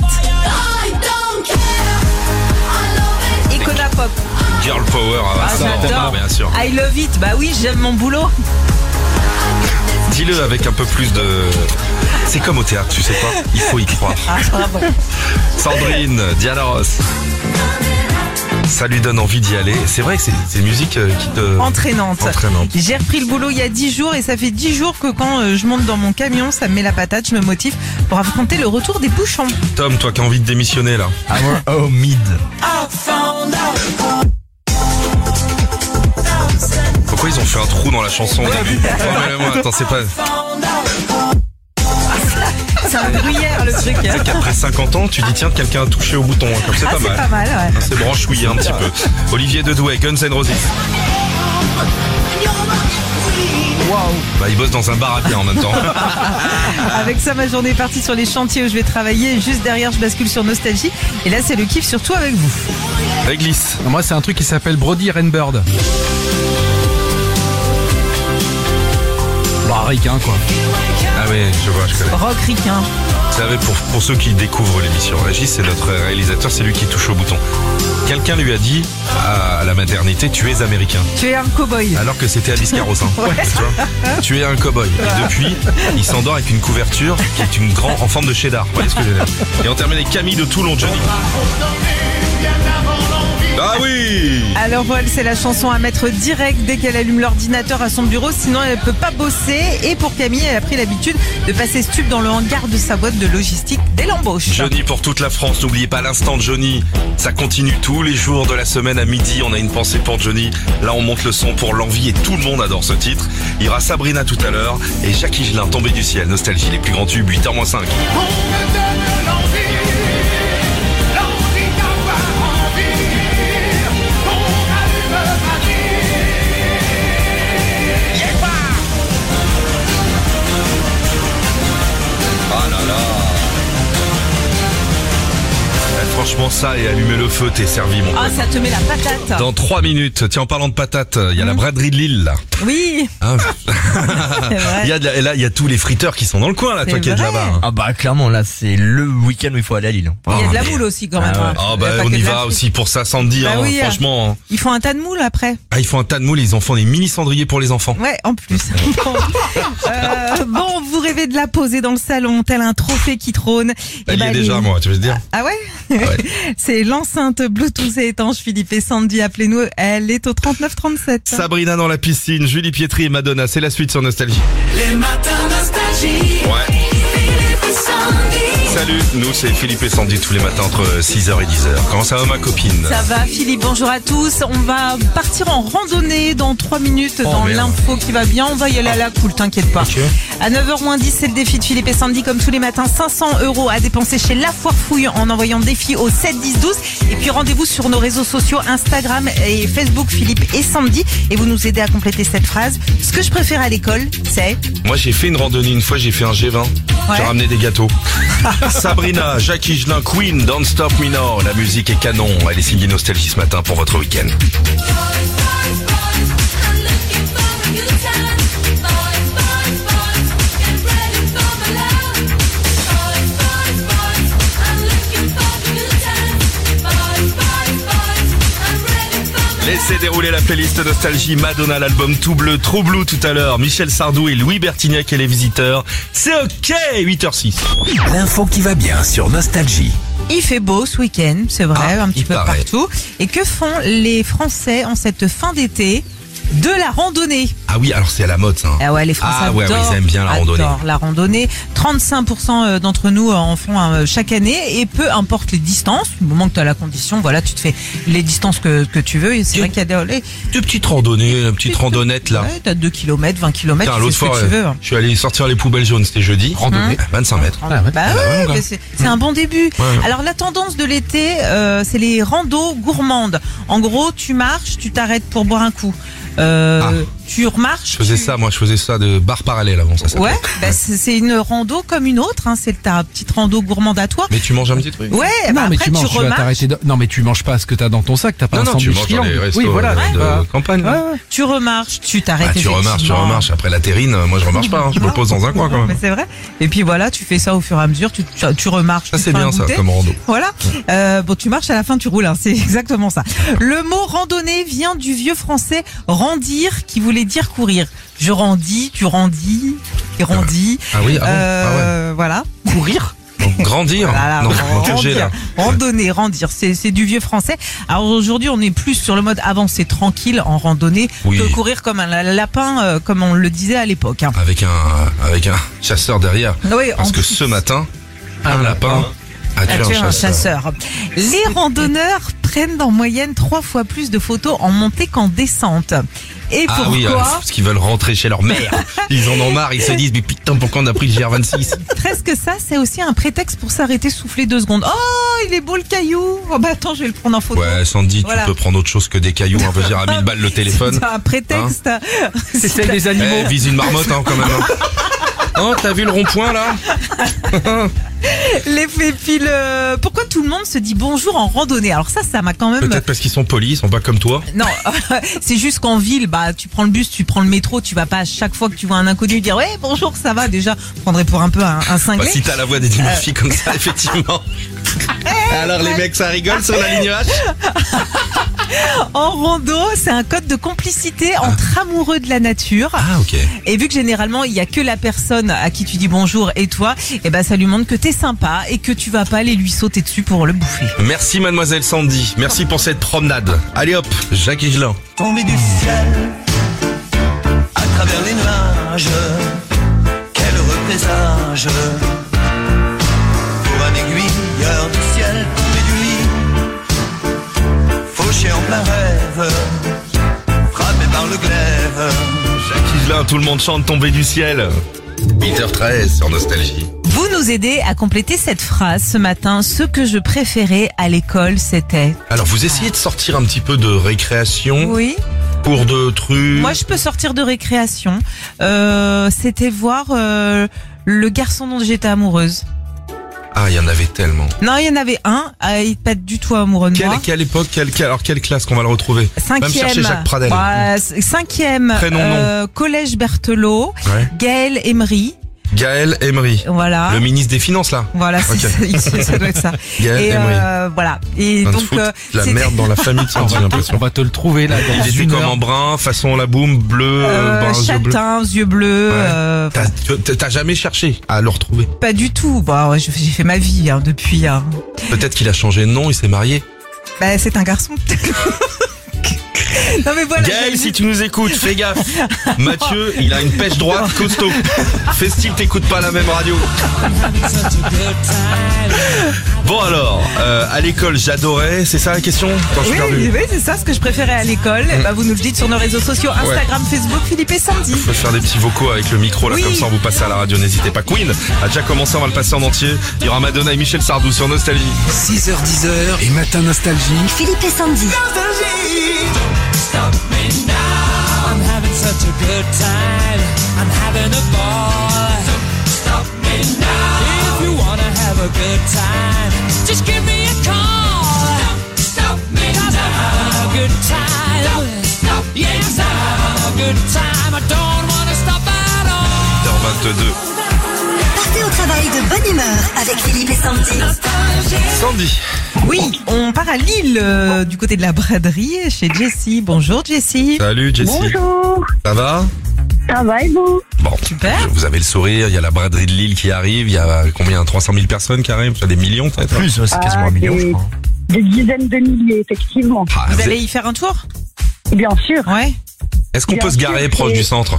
Icona Pop. Girl Power, ah, ça, j'adore. bien sûr. I Love It, bah oui, j'aime mon boulot. Dis-le avec un peu plus de... C'est comme au théâtre, tu sais pas, il faut y croire. Ah, bravo. Sandrine, Diana Ross. Ça lui donne envie d'y aller. C'est vrai que c'est une musique qui te... Entraînante. J'ai repris le boulot il y a 10 jours et ça fait 10 jours que quand je monte dans mon camion, ça me met la patate, je me motive pour affronter le retour des bouchons. Tom, toi qui as envie de démissionner là. Oh, mid. Pourquoi ils ont fait un trou dans la chanson au début? Moi, attends, c'est pas... C'est un gruyère le truc. Tu sais qu'après 50 ans, tu dis tiens, quelqu'un a touché au bouton, hein, comme c'est Ah, pas c'est mal. pas mal, ouais. C'est branchouillé un petit peu. Olivier Dedouet, Guns N' Roses. Wow. Bah, il bosse dans un bar à bière en même temps. Avec ça, ma journée est partie sur les chantiers où je vais travailler. Et juste derrière, je bascule sur Nostalgie. Et là, c'est le kiff, surtout avec vous. Réglisse. Moi, c'est un truc qui s'appelle Brody Rainbird. Bah, ricain, quoi. Ah oui, je vois, je connais. Rock ricain. Vous savez, pour ceux qui découvrent l'émission, Régis, c'est notre réalisateur, c'est lui qui touche au bouton. Quelqu'un lui a dit à la maternité, tu es américain. Tu es un cow-boy. Alors que c'était à Biscarros, hein. Ouais. Tu vois, tu es un cow-boy. Et depuis, il s'endort avec une couverture qui est une grande en forme de cheddar. Vous voyez ce que je veux dire? Et on termine avec Camille de Toulon, Johnny. Ah oui! Alors voilà, c'est la chanson à mettre direct dès qu'elle allume l'ordinateur à son bureau, sinon elle ne peut pas bosser. Et pour Camille, elle a pris l'habitude de passer ce tube dans le hangar de sa boîte de logistique dès l'embauche. Johnny pour toute la France, n'oubliez pas l'instant de Johnny. Ça continue tous les jours de la semaine à midi, on a une pensée pour Johnny. Là on monte le son pour l'envie et tout le monde adore ce titre. Il y aura Sabrina tout à l'heure et Jacques Higelin tombé du ciel. Nostalgie, les plus grands tubes, 8h-5. Franchement ça et allumer le feu, t'es servi mon Ah, pote. ça te met la patate. Dans 3 minutes, tiens en parlant de patates, il y a la braderie de Lille là. Oui. Hein C'est vrai. et là il y a tous les friteurs qui sont dans le coin là, toi C'est qui es de vrai. là-bas. hein. Ah bah clairement là c'est le week-end où il faut aller à Lille. Il y a de la mais- moule aussi quand même. Ah ouais. hein. Ah Il y a bah pas on que y de la va frite. aussi pour ça Sandy, Bah hein, oui, franchement. Ils font un tas de moule après. Ah ils font un tas de moules, ils en font des mini cendriers pour les enfants. Ouais, en plus. Bon, vous rêvez de la poser dans le salon, tel un trophée qui trône. Elle y ben, est déjà moi, tu veux dire. Ah ouais, Ouais. C'est l'enceinte Bluetooth et étanche Philippe et Sandy, appelez-nous, elle est au 3937. Sabrina dans la piscine, Julie Pietri et Madonna, c'est la suite sur Nostalgie. Les matins nostalgie. Ouais. Philippe et Sandy. Salut, nous c'est Philippe et Sandy tous les matins entre 6h et 10h. Comment ça va ma copine? Ça va Philippe, bonjour à tous. On va partir en randonnée dans 3 minutes dans merde. l'info qui va bien. On va y aller à la cool, t'inquiète pas. Ok. À 9h moins 10, c'est le défi de Philippe et Sandy comme tous les matins. 500 € à dépenser chez La Foire Fouille en envoyant défi au 7 10 12. Et puis rendez-vous sur nos réseaux sociaux Instagram et Facebook Philippe et Sandy. Et vous nous aidez à compléter cette phrase. Ce que je préfère à l'école, c'est... Moi j'ai fait une randonnée une fois, j'ai fait un G20. J'ai ramené des gâteaux. Sabrina, Jackie Higelin, Queen, Don't Stop Me Now. La musique est canon. Elle est signée Nostalgie ce matin pour votre week-end. Laissez dérouler la playlist Nostalgie, Madonna, l'album Tout Bleu, Trop Blue tout à l'heure, Michel Sardou et Louis Bertignac et les visiteurs. C'est ok, 8h06. L'info qui va bien sur Nostalgie. Il fait beau ce week-end, c'est vrai, un petit il peu paraît. partout. Et que font les Français en cette fin d'été? De la randonnée. Ah oui, alors c'est à la mode ça. Ah ouais, les Français Ah ouais, adorent, ils aiment bien la randonnée. adorent la randonnée. 35% d'entre nous en font chaque année et peu importe les distances, du moment que tu as la condition, voilà, tu te fais les distances que tu veux. Et c'est vrai qu'il y a des Deux petites randonnées, une petite randonnette là. ouais, t'as 2 km, 20 km, Tiens, tu fais l'autre ce que fois, tu veux. je suis allé sortir les poubelles jaunes, c'était jeudi. Randonnée, 25 mètres. Bah ouais, ouais, mais c'est un bon début. Ouais. Alors la tendance de l'été, c'est les randos gourmandes. En gros, tu marches, tu t'arrêtes pour boire un coup. Tu remarches. Je faisais ça, moi je faisais ça de bar parallèle avant, ça s'appelait. Ouais, bah, c'est une rando comme une autre, hein, c'est ta petite rando gourmande à toi. Mais tu manges un petit truc. Ouais, Non, bah mais après tu manges, tu vas remarches, t'arrêter de... Non, mais tu manges pas ce que t'as dans ton sac, t'as pas Non, un non, tu sandwich manges dans triangle. les restos Oui, voilà. de campagne. là. Ouais, ouais. tu remarches, tu t'arrêtes. Ah, tu remarches. Après la terrine, moi je remarche pas, hein. Je me pose dans un coin quand Mais même. c'est vrai. Et puis voilà, tu fais ça au fur et à mesure, tu remarches. Ça tu c'est te fais un bien ça, goûter. comme rando. Voilà. Bon, tu marches à la fin, tu roules. Hein. C'est exactement ça. Le mot randonnée vient du vieux français rendir, qui voulait dire courir. Je rendis, tu rendis, et rendis. Ah oui, ah bon, ah Voilà. Courir. Donc grandir. Voilà, Non, manger là. randonner, rendir, c'est du vieux français. Alors aujourd'hui, on est plus sur le mode avancer tranquille en randonnée Oui. que courir comme un lapin, comme on le disait à l'époque. Hein. Avec un chasseur derrière. Oui, Parce en que plus. ce matin, un lapin a tué un chasseur. Les randonneurs prennent en moyenne 3 fois plus de photos en montée qu'en descente. Et Ah pourquoi oui, parce qu'ils veulent rentrer chez leur mère. Ils en ont marre, ils se disent, mais putain, pourquoi on a pris le GR26? Presque ça, c'est aussi un prétexte pour s'arrêter, souffler 2 secondes. Oh, il est beau le caillou. Oh bah attends, je vais le prendre en photo. Ouais, Sandy, Voilà. tu peux prendre autre chose que des cailloux, on va dire à 1000 balles le téléphone. C'est un prétexte. C'est celle des animaux. Eh, vise une marmotte hein, quand même. Hein. Oh, t'as vu le rond-point là? L'effet pile. Pourquoi tout le monde se dit bonjour en randonnée? Alors ça m'a quand même. Peut-être parce qu'ils sont polis, ils sont pas comme toi. Non, c'est juste qu'en ville, bah tu prends le bus, tu prends le métro, tu vas pas à chaque fois que tu vois un inconnu dire ouais bonjour, ça va déjà. Je prendrais pour un peu un cinglé. Bah, si t'as la voix d'Eddie Murphy comme ça, effectivement. Alors les mecs, ça rigole sur la ligne H? En rando, c'est un code de complicité entre amoureux de la nature. Ah ok. Et vu que généralement il y a que la personne à qui tu dis bonjour et toi, et ben ça lui montre que t'es sympa et que tu vas pas aller lui sauter dessus pour le bouffer. Merci mademoiselle Sandy, merci pour cette promenade. Allez hop, Jacques Higelin. Tombé du ciel, à travers les nuages, quel heureux présage, pour un aiguilleur du ciel, tombé du lit, fauché en plein rêve, frappé par le glaive. Jacques Higelin, tout le monde chante Tombé du ciel. 8h13 sur Nostalgie. Vous nous aidez à compléter cette phrase ce matin. Ce que je préférais à l'école, c'était... Alors vous essayez de sortir un petit peu de récréation, Oui. cours de trucs. Moi, je peux sortir de récréation. C'était voir le garçon dont j'étais amoureuse. Ah, il y en avait tellement. Non, il y en avait un, il n'est pas du tout amoureux de moi. Quelle époque, alors quelle classe qu'on va le retrouver? Va me Cinquième. chercher Jacques Pradel. Ouais, cinquième. Prénom, nom. Collège Berthelot. Ouais. Gaël Emery. Gaël Emery. Voilà. Le ministre des Finances là. Voilà, c'est Ok. ça doit être ça. Gaël Et Emery. voilà. Et On donc fout de la c'était- merde dans la famille de Sandy, j'ai On l'impression. va te le trouver là dans Il était une comme heure. en brun, façon la boum, bleu, brun, yeux bleus. châtain, yeux bleus. Ouais. T'as jamais cherché à le retrouver? Pas du tout. Bah, ouais, j'ai fait ma vie depuis. Peut-être qu'il a changé de nom, il s'est marié. Bah, c'est un garçon. Non mais voilà. Gaël, si tu nous écoutes, fais gaffe. Mathieu, il a une pêche droite costaud. Fais-t-il t'écoutes pas la même radio. Bon alors, à l'école j'adorais, c'est ça la question quand je suis perdu. Oui, c'est ça ce que je préférais à l'école. Bah, vous nous le dites sur nos réseaux sociaux, Instagram, Facebook, Philippe et Sandy. Faut faire des petits vocaux avec le micro là, comme ça on vous passe à la radio, n'hésitez pas. Queen a déjà commencé, on va le passer en entier. Il y aura Madonna et Michel Sardou sur Nostalgie. 6h-10h et Matin Nostalgie. Philippe et Sandy. Stop me now. I'm having such a good time. I'm having a ball. Stop me now. If you wanna have a good time, just give me a call. Stop me now. I'm having a good time. Stop. Yes, I'm having a good time. I don't wanna stop at all. 8h22. Partez au travail de bonne humeur avec Philippe et Sandy. Sandy. Oui, on part à Lille, du côté de la braderie, chez Jessie. Bonjour Jessie. Salut Jessie. Bonjour. Ça va? Ça va et vous? Bon, super. Vous avez le sourire, il y a la braderie de Lille qui arrive, il y a combien? 300 000 personnes qui arrivent? Des millions peut-être? Plus, c'est quasiment un million, je crois. Des dizaines de milliers, effectivement. Vous allez y faire un tour? Bien sûr. Ouais. Est-ce qu'on Bien peut se sûr, garer proche du centre?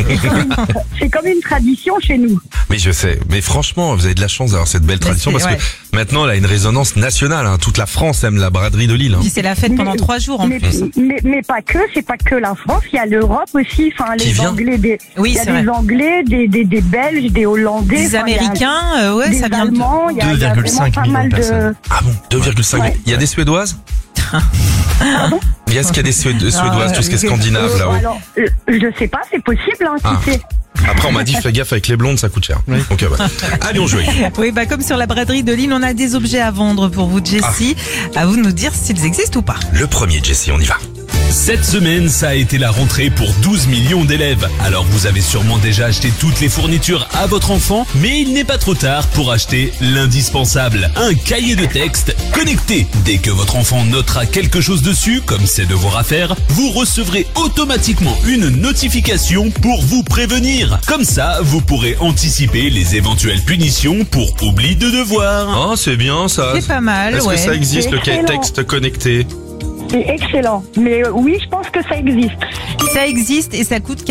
C'est comme une tradition chez nous. Mais je sais, mais franchement, vous avez de la chance d'avoir cette belle tradition parce que maintenant elle a une résonance nationale. Toute la France aime la braderie de Lille. Puis c'est la fête pendant 3 jours en plus. Mais pas que, c'est pas que la France, il y a l'Europe aussi. Enfin, Qui les vient Anglais, il y a c'est des vrai. Anglais, des Belges, des Hollandais, Des Américains, des ça vient Allemands, il y a vraiment 2,5 pas millions mal de personnes. Ah bon, 2,5. Ouais. Il y a des Suédoises? Est-ce qu'il y a des Suédoises, tout ce qui est scandinave là-haut? Alors, je sais pas, c'est possible, qui sait. Après on m'a dit fais gaffe avec les blondes, ça coûte cher. Donc allez on joue. Oui, bah comme sur la braderie de Lille, on a des objets à vendre pour vous Jessie. À vous de nous dire s'ils existent ou pas. Le premier Jessie, on y va. Cette semaine, ça a été la rentrée pour 12 millions d'élèves. Alors vous avez sûrement déjà acheté toutes les fournitures à votre enfant, mais il n'est pas trop tard pour acheter l'indispensable, un cahier de texte connecté. Dès que votre enfant notera quelque chose dessus, comme ses devoirs à faire, vous recevrez automatiquement une notification pour vous prévenir. Comme ça, vous pourrez anticiper les éventuelles punitions pour oubli de devoirs. Oh, c'est bien ça. C'est pas mal, Est-ce que ça existe, le cahier de Excellent. texte connecté? C'est excellent. Mais oui, je pense que ça existe. Ça existe et ça coûte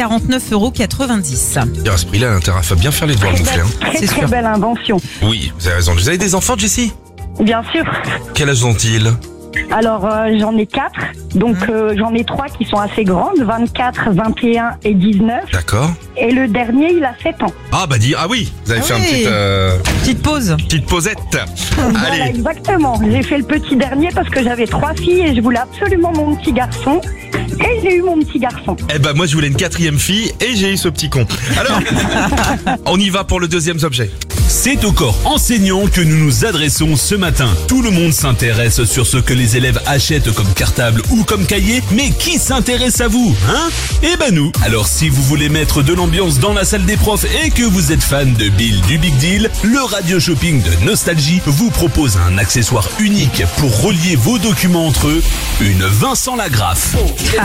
49,90 €. À ce prix-là, elle a intérêt à bien faire les devoirs gonflés. Très très belle invention. Oui, vous avez raison. Vous avez des enfants, Jessie? Bien sûr. Quel âge ont-ils? Alors, j'en ai 4. Donc, j'en ai 3 qui sont assez grandes, 24, 21 et 19. D'accord. Et le dernier, il a 7 ans. Ah bah oui, vous avez fait oui. Petite pause. Petite pausette. Voilà, Allez. exactement. J'ai fait le petit dernier parce que j'avais 3 filles et je voulais absolument mon petit garçon. Et j'ai eu mon petit garçon. Eh ben moi je voulais une 4e fille et j'ai eu ce petit con. Alors, on y va pour le deuxième objet. C'est au corps enseignant que nous nous adressons ce matin. Tout le monde s'intéresse sur ce que les élèves achètent comme cartable ou comme cahier, mais qui s'intéresse à vous, hein? Eh ben nous. Alors si vous voulez mettre de l'ambiance dans la salle des profs et que vous êtes fan de Bill du Big Deal, le radio shopping de Nostalgie vous propose un accessoire unique pour relier vos documents entre eux, une Vincent Lagraffe.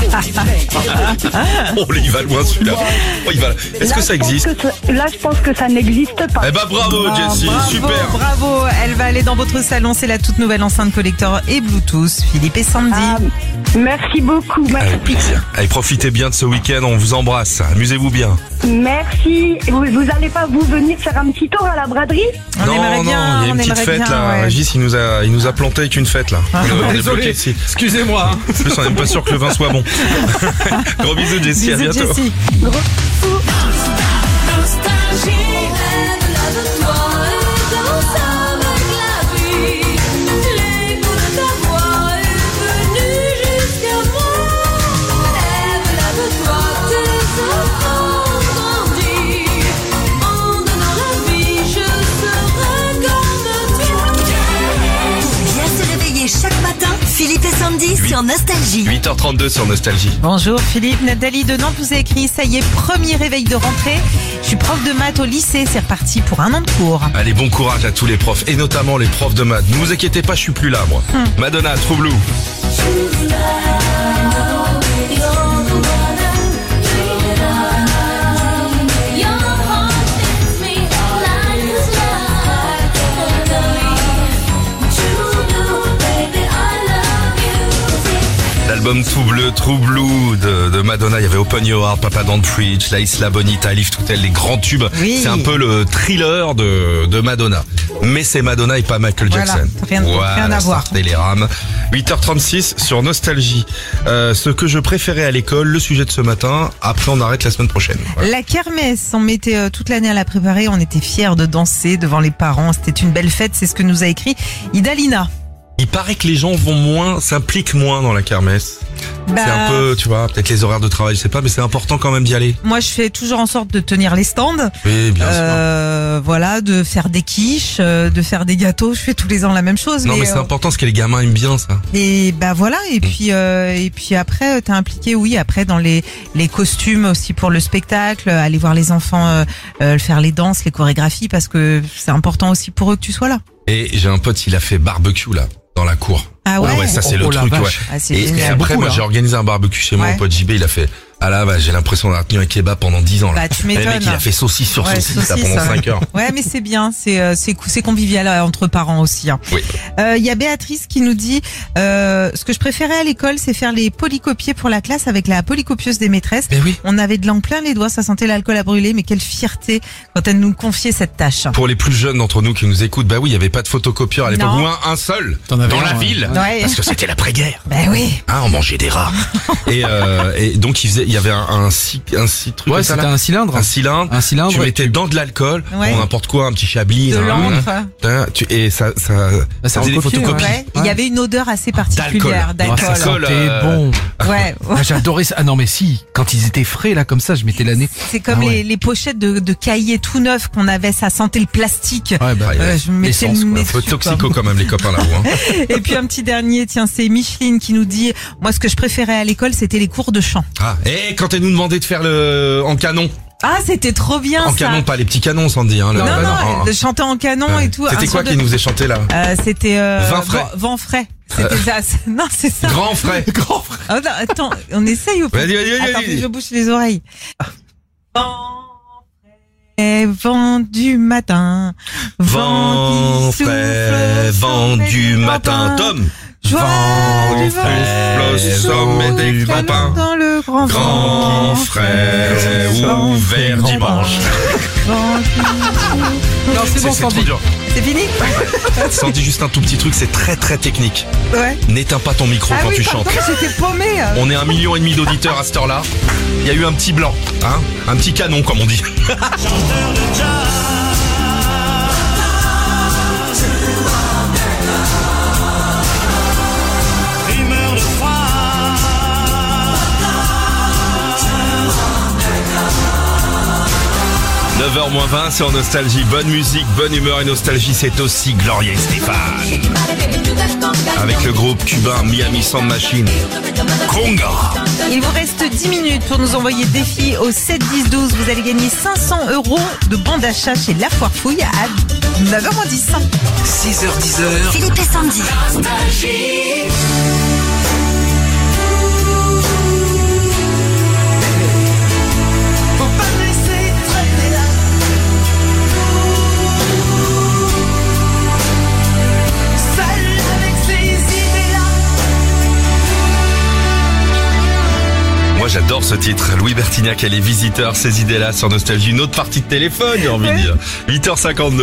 Oh, il va loin celui-là. Oh, il va. Est-ce que ça existe? Là, je pense que ça n'existe pas. Eh ben bravo Jessie, Bravo, super. bravo. Elle va aller dans votre salon. C'est la toute nouvelle enceinte collector et Bluetooth. Philippe et Sandy. Merci beaucoup. Avec plaisir. Allez, profitez bien de ce week-end, on vous embrasse. Amusez-vous bien. Merci. Vous allez pas vous venir faire un petit tour à la braderie? Non, il y a une petite fête là. Régis, il nous a planté avec une fête là. On est Désolé, bloqué ici. excusez-moi. En plus, on n'est pas sûr que le vin soit bon. Gros bisous Jessie, à bientôt. Jessie. Chaque matin, Philippe et Sandy sur Nostalgie. 8h32 sur Nostalgie. Bonjour Philippe, Nathalie de Nantes vous a écrit, ça y est, premier réveil de rentrée. Je suis prof de maths au lycée, c'est reparti pour un an de cours. Allez, bon courage à tous les profs, et notamment les profs de maths. Ne vous inquiétez pas, je suis plus là, moi. Madonna, True Blue. L'album l'album Tout Bleu, True Blue de Madonna. Il y avait Open Your Heart, Papa Don't Preach, La Isla Bonita, Live to Tell, les grands tubes. Oui. C'est un peu le thriller de Madonna. Mais c'est Madonna et pas Michael Voilà, Jackson. rien à voir. Starter les rames. 8h36 sur Nostalgie. Ce que je préférais à l'école, le sujet de ce matin. Après, on arrête la semaine prochaine. Voilà. La kermesse, on mettait toute l'année à la préparer, on était fiers de danser devant les parents, c'était une belle fête, c'est ce que nous a écrit Idalina. Il paraît que les gens s'impliquent moins dans la kermesse. Bah, C'est un peu, tu vois, peut-être les horaires de travail, je sais pas, mais c'est important quand même d'y aller. Moi, je fais toujours en sorte de tenir les stands. Oui, bien sûr. Voilà, de faire des quiches, de faire des gâteaux. Je fais tous les ans la même chose. Non, mais c'est important parce que les gamins aiment bien ça. Et bah voilà. Et puis après, t'es impliqué, oui, après dans les costumes aussi pour le spectacle, aller voir les enfants faire les danses, les chorégraphies, parce que c'est important aussi pour eux que tu sois là. Et j'ai un pote, il a fait barbecue là, dans la cour. Ah ouais. Ça c'est le Oh la truc, vache. ouais. Ah, c'est Et génial. après, Beaucoup, moi là. j'ai organisé un barbecue chez moi, Ouais. mon pote JB, il a fait. Ah là, j'ai l'impression d'avoir tenu un kebab pendant 10 ans là. Bah, tu Et le mec, m'étonnes. il a fait saucisse sur Ouais, saucisse là, saucisse, pendant ouais. 5 heures. Ouais, mais c'est bien, c'est convivial entre parents aussi. Hein. Oui. Il y a Béatrice qui nous dit ce que je préférais à l'école, c'est faire les polycopiés pour la classe avec la polycopieuse des maîtresses. Mais oui. On avait de l'encre plein les doigts, ça sentait l'alcool à brûler, mais quelle fierté quand elle nous confiait cette tâche. Pour les plus jeunes d'entre nous qui nous écoutent, bah oui, il y avait pas de photocopieur à l'époque, Non. ou un seul T'en avais dans la un, ville, ouais. parce que c'était l'après-guerre. Ben oui. Hein, on mangeait des rats. et donc il y avait un six trucs Ouais, comme ça, c'était là. un cylindre. Un cylindre. Un cylindre. Tu mettais dans de l'alcool, Ouais. ou n'importe quoi, un petit chablis, De l'encre. et ça ça faisait des recopiait, photocopies. Ouais. Il y avait une odeur assez particulière D'alcool. Ah, ça d'alcool. sentait bon. Ouais. Ah, j'adorais ça. Ah non, mais si, quand ils étaient frais là comme ça, je mettais la nez. C'est comme Ah ouais. les pochettes de cahiers tout neufs qu'on avait, ça sentait le plastique. Ouais, bah, Je me mettais l'essence, le quoi. nez Un peu dessus, toxico quoi. quand même les copains là-haut. Hein. Et puis un petit dernier, tiens, c'est Micheline qui nous dit, moi ce que je préférais à l'école, c'était les cours de chant. Ah, et quand elle nous demandait de faire en canon. Ah, c'était trop bien En ça. canon, pas les petits canons, Sandy. Hein, Non, bah non, de chanter en canon Ouais. et tout. C'était Un quoi son qui de- nous faisait chanter là C'était Vin frais. Vent frais. C'était ça. Non, c'est ça. Grand frais. Grand frère. Oh, non, attends, on essaye ou pas? Vas-y, vas-y, vas-y, Attends, vas-y. faut que je bouche les oreilles. Vent frais, vent du matin. Vent qui frais, souffle vent sommet du matin. copains. Tom. Joie du vent frais, le sommet des souffle copains. dans le grand Grand vent frais, vent ouvert frais, dimanche. vent qui souffle. Non, c'est bon, trop Sandy. dur. C'est fini? Sandy, juste un tout petit truc, c'est très très technique. Ouais. N'éteins pas ton micro Ah quand oui, tu pardon, chantes. j'étais paumée. On est 1,5 million d'auditeurs à cette heure-là. Il y a eu un petit blanc, hein, un petit canon comme on dit. Rumeur de froid. 9h-20 sur Nostalgie. Bonne musique, bonne humeur et nostalgie, c'est aussi Gloria et Stéphane. Avec le groupe cubain Miami Sound Machine. Conga. Il vous reste 10 minutes pour nous envoyer défi au 7-10-12. Vous allez gagner 500 € de bon d'achat chez La Foire Fouille à 9h10. 6h10. Philippe et Sandy. Faut pas me laisser traîner là. Seul avec ces idées-là. Moi j'adore ce titre. Louis Bertignac et les visiteurs, ces idées-là sur Nostalgie. Une autre partie de téléphone, j'ai envie de dire. 8h52.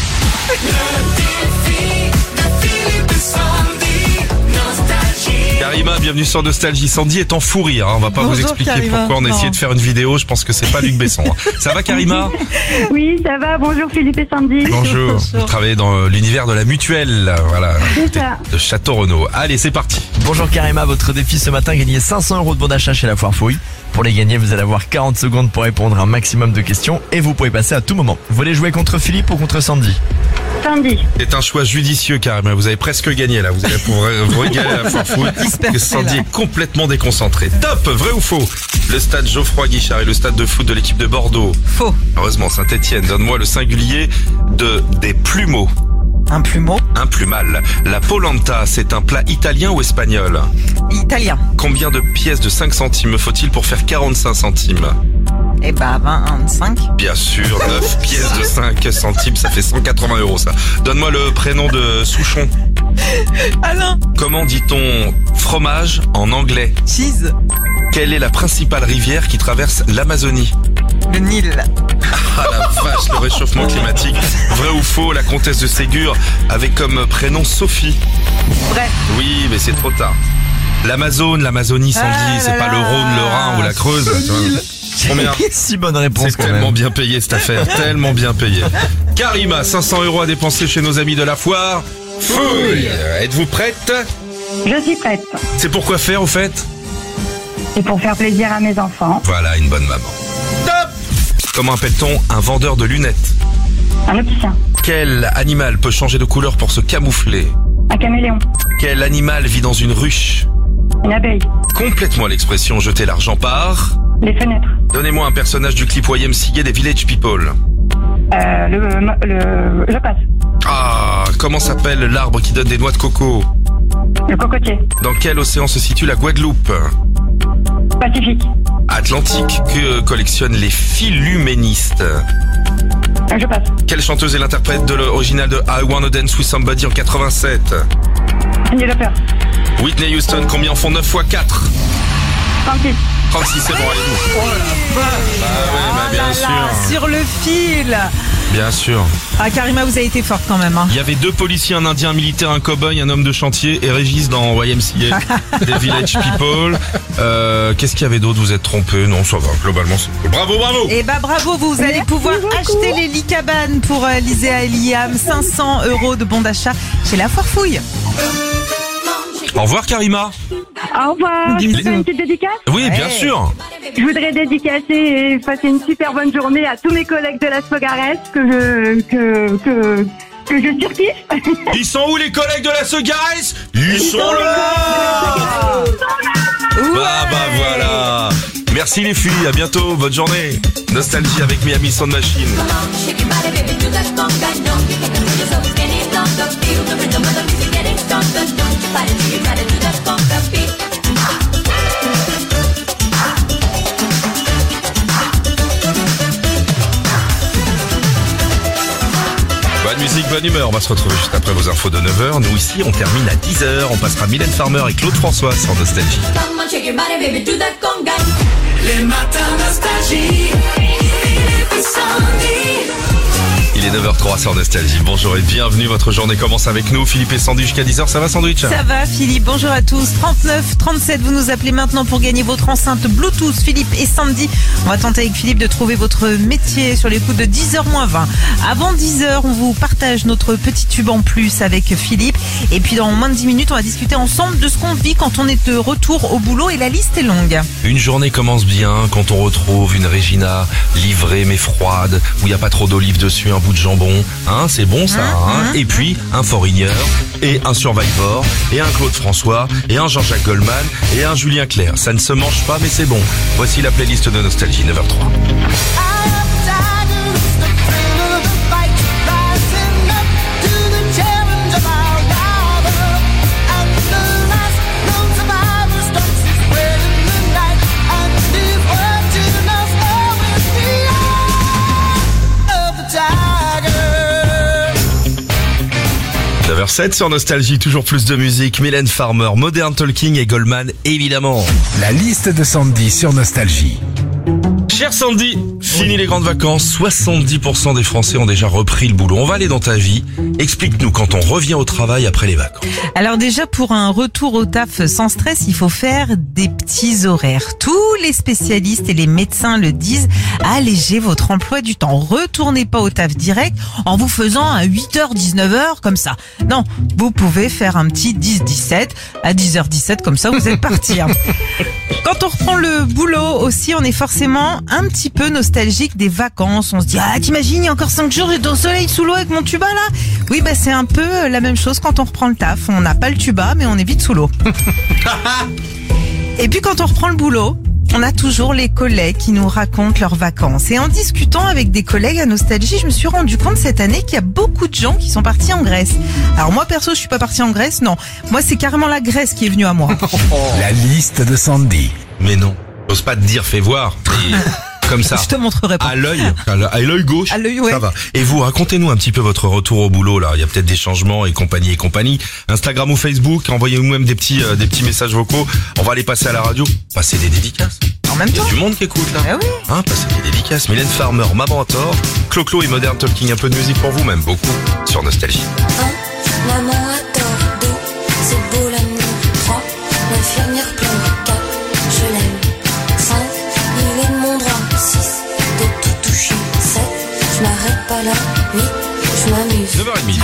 Karima, bienvenue sur Nostalgie. Sandy est en fou rire, hein. On va pas vous Bonjour, expliquer Karima. pourquoi on a Non. essayé de faire une vidéo. Je pense que c'est pas Luc Besson. hein. Ça va Karima? Oui, ça va. Bonjour Philippe et Sandy. Bonjour. Vous travaillez dans l'univers de la mutuelle, voilà, C'est ça. de Château-Renaud. Allez, c'est parti. Bonjour Karima, votre défi ce matin, gagner 500 € de bon d'achat chez La Foire Fouille. Pour les gagner, vous allez avoir 40 secondes pour répondre à un maximum de questions et vous pouvez passer à tout moment. Vous voulez jouer contre Philippe ou contre Sandy? Sandy. C'est un choix judicieux, Karima. Vous avez presque gagné, là. Vous allez pouvoir vous régaler à la foire fouille. Parce que Sandy là. est complètement déconcentré. Top! Vrai ou faux? Le stade Geoffroy Guichard est le stade de foot de l'équipe de Bordeaux. Faux. Heureusement, Saint-Etienne. Donne-moi le singulier des plumeaux. Un plumeau. Un plumal. La polenta, c'est un plat italien ou espagnol? Italien. Combien de pièces de 5 centimes me faut-il pour faire 45 centimes? Eh bah, 25. Bien sûr, 9 pièces de 5 centimes, ça fait 180 € ça. Donne-moi le prénom de Souchon. Alain. Comment dit-on fromage en anglais? Cheese. Quelle est la principale rivière qui traverse l'Amazonie? Le Nil. Ah la vache, le réchauffement climatique. Vrai ou faux, la comtesse de Ségur avait comme prénom Sophie? Vrai. Oui, mais c'est trop tard. L'Amazonie, Sandy, c'est pas le Rhône, le Rhin ou la Creuse. Tu vois. Combien? Si bonne réponse C'est quand tellement même. bien payé cette affaire, tellement bien payé. Karima, 500 € à dépenser chez nos amis de la foire. Fouille. Êtes-vous prête? Je suis prête. C'est pour quoi faire au fait? C'est pour faire plaisir à mes enfants. Voilà une bonne maman. Top. Comment appelle-t-on un vendeur de lunettes? Un opticien. Quel animal peut changer de couleur pour se camoufler? Un caméléon. Quel animal vit dans une ruche? Une abeille. Complètement l'expression jeter l'argent par. Les fenêtres. Donnez-moi un personnage du clip YMCA des Village People. Je passe. Ah, comment s'appelle l'arbre qui donne des noix de coco? Le cocotier. Dans quel océan se situe la Guadeloupe? Pacifique. Atlantique, que collectionnent les philuménistes? Je passe. Quelle chanteuse est l'interprète de l'original de I Wanna Dance With Somebody en 87? Cyndi Lauper. Whitney Houston, combien en font 9 x 4? 36. 36, c'est bon, allez-vous. Oh la vache. Bah ouais, bah bien sûr. Sur le fil. Bien sûr. Ah, Karima, vous avez été forte quand même. Hein. Il y avait 2 policiers, un indien, un militaire, un cow-boy, un homme de chantier et Régis dans YMCA des Village People. Qu'est-ce qu'il y avait d'autre? Vous êtes trompé? Non, ça va. Globalement, c'est cool. Bravo, bravo. Eh ben bravo, vous allez pouvoir acheter les lits cabanes pour Liséa et Liam. 500 € de bon d'achat chez La Foire Fouille. Au revoir, Karima. Au revoir. Je peux faire une petite dédicace? Oui, bien sûr. Je voudrais dédicacer et passer une super bonne journée à tous mes collègues de la Fogares que je surkiffe. Ils sont où les collègues de la Segarès? Ils sont là. Bah voilà. Merci les filles, à bientôt, bonne journée. Nostalgie avec Miami Sound Machine. Bonne musique, bonne humeur. On va se retrouver juste après vos infos de 9h. Nous ici, on termine à 10h. On passera Mylène Farmer et Claude François sur Nostalgie. Les matins Nostalgie. Philippe et Sandy. Il est 9h03 sur Nostalgie. Bonjour et bienvenue. Votre journée commence avec nous. Philippe et Sandy jusqu'à 10h. Ça va, Sandwich? Ça va, Philippe. Bonjour à tous. 39 37, vous nous appelez maintenant pour gagner votre enceinte Bluetooth. Philippe et Sandy. On va tenter avec Philippe de trouver votre métier sur les coups de 10h-20. Avant 10h, on vous partage notre petit tube en plus avec Philippe. Et puis dans moins de 10 minutes, on va discuter ensemble de ce qu'on vit quand on est de retour au boulot et la liste est longue. Une journée commence bien quand on retrouve une Regina livrée mais froide, où il n'y a pas trop d'olive dessus, un bout de jambon, hein, c'est bon ça, hein. Et puis un Foreigner, et un Survivor, et un Claude François, et un Jean-Jacques Goldman, et un Julien Clerc. Ça ne se mange pas mais c'est bon. Voici la playlist de Nostalgie, 9h03. Vers 7 sur Nostalgie, toujours plus de musique. Mylène Farmer, Modern Talking et Goldman, évidemment. La liste de Sandy sur Nostalgie. Cher Sandy, fini les grandes vacances, 70% des Français ont déjà repris le boulot. On va aller dans ta vie. Explique-nous quand on revient au travail après les vacances. Alors déjà, pour un retour au taf sans stress, il faut faire des petits horaires. Tous les spécialistes et les médecins le disent, allégez votre emploi du temps. Retournez pas au taf direct en vous faisant un 8h, 19h comme ça. Non, vous pouvez faire un petit 10-17 à 10h17 comme ça, vous êtes parti. Hein. Quand on reprend le boulot aussi, on est forcément un petit peu nostalgique des vacances. On se dit, ah t'imagines, il y a encore 5 jours, j'étais au soleil sous l'eau avec mon tuba là. Oui, bah c'est un peu la même chose quand on reprend le taf. On n'a pas le tuba, mais on est vite sous l'eau. Et puis quand on reprend le boulot, on a toujours les collègues qui nous racontent leurs vacances. Et en discutant avec des collègues à Nostalgie, je me suis rendu compte cette année qu'il y a beaucoup de gens qui sont partis en Grèce. Alors moi perso, je suis pas partie en Grèce, non. Moi c'est carrément la Grèce qui est venue à moi. La liste de Sandy. Mais non, j'ose pas te dire, fais voir. Comme ça. Je te montrerai pas. À l'œil gauche. À l'œil, ouais. Ça va. Et vous, racontez-nous un petit peu votre retour au boulot, là. Il y a peut-être des changements et compagnie. Instagram ou Facebook, envoyez-nous même des petits messages vocaux. On va aller passer à la radio. Passer des dédicaces. En même Il y temps. a du monde qui écoute, là. Ah oui. Hein, passer des dédicaces. Mylène Farmer, Maman à tort. Clo-Clo et Modern Talking. Un peu de musique pour vous, même beaucoup. Sur Nostalgie. 1, maman a tort. 2, c'est beau l'amour. 3, l'infirmière pleure. 4, je l'aime. 5, il est de mon droit. 6, de tout toucher. 7, je m'arrête pas là. 8, je m'amuse. 9h30.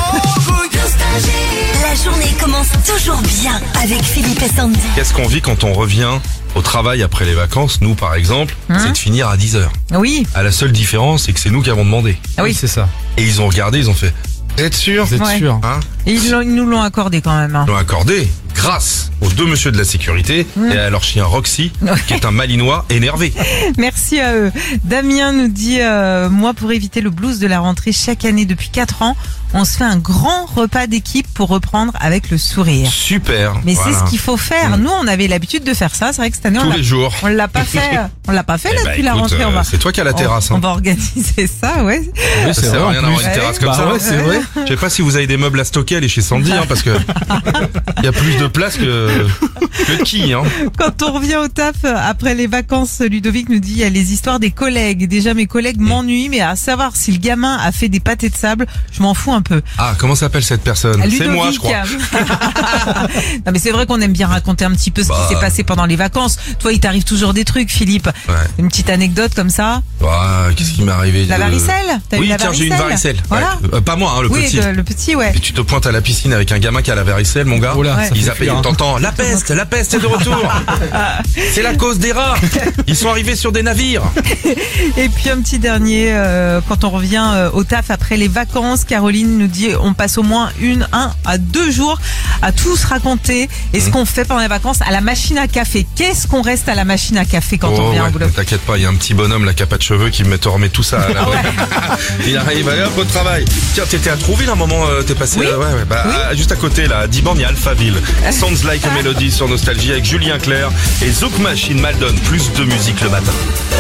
La journée commence toujours bien avec Philippe et Sandy. Qu'est-ce qu'on vit quand on revient au travail après les vacances? Nous, par exemple, c'est de finir à 10h. Oui. À la seule différence, c'est que c'est nous qui avons demandé. Ah oui. C'est ça. Et ils ont regardé, ils ont fait. Vous êtes sûr? Vous êtes Ouais. sûr? Hein? Et ils nous l'ont accordé quand même. Hein. Ils l'ont accordé grâce aux deux messieurs de la sécurité et à leur chien Roxy, qui est un malinois énervé. Merci à eux. Damien nous dit, moi pour éviter le blues de la rentrée chaque année depuis 4 ans, on se fait un grand repas d'équipe pour reprendre avec le sourire. Super. Mais voilà. c'est ce qu'il faut faire. Nous, on avait l'habitude de faire ça. C'est vrai que cette année, Tous les jours. on l'a pas fait. On l'a pas fait là Eh ben, depuis la écoute, rentrée. c'est toi qui as la terrasse. On hein. va organiser ça, ouais. Oui, Ça sert à rien d'avoir une terrasse comme Bah ça. ouais, c'est vrai. Je sais pas si vous avez des meubles à stocker, allez chez Sandy, hein, parce que il y a plus de place que qui, hein. Quand on revient au taf après les vacances, Ludovic nous dit il y a les histoires des collègues. Déjà mes collègues m'ennuient, mais à savoir si le gamin a fait des pâtés de sable, je m'en fous un peu. Ah, comment s'appelle cette personne? Ludovic. C'est moi, je crois. Non mais c'est vrai qu'on aime bien raconter un petit peu ce qui s'est passé pendant les vacances. Toi, il t'arrive toujours des trucs, Philippe. Ouais. Une petite anecdote comme ça. Qu'est-ce qui m'est arrivé? La varicelle. T'as eu Oui, la tiens, j'ai eu une varicelle. Voilà. Ouais. Pas moi, hein, le Oui, petit. le petit, ouais. Et tu te pointes à la piscine avec un gamin qui a la varicelle, mon gars. Oh là, Ouais. ça Ils fait appellent, fuir, hein. t'entends, la peste est de retour. C'est la cause des rats. Ils sont arrivés sur des navires. Et puis un petit dernier, quand on revient au taf après les vacances, Caroline nous dit on passe au moins 1 à 2 jours à tout se raconter et ce qu'on fait pendant les vacances à la machine à café. Qu'est-ce qu'on reste à la machine à café quand on revient au boulot? Ne t'inquiète pas, il y a un petit bonhomme là qui a pas de cheveux qui te remet tout ça à la bonne. Il arrive, allez hop au travail. Tiens, t'étais à Trouville un moment, t'es passé Oui. juste à côté là, à Diban, il y a Alphaville. Sounds Like a Melody sur Nostalgie avec Julien Clerc et Zouk Machine Maldon. Plus de musique le matin.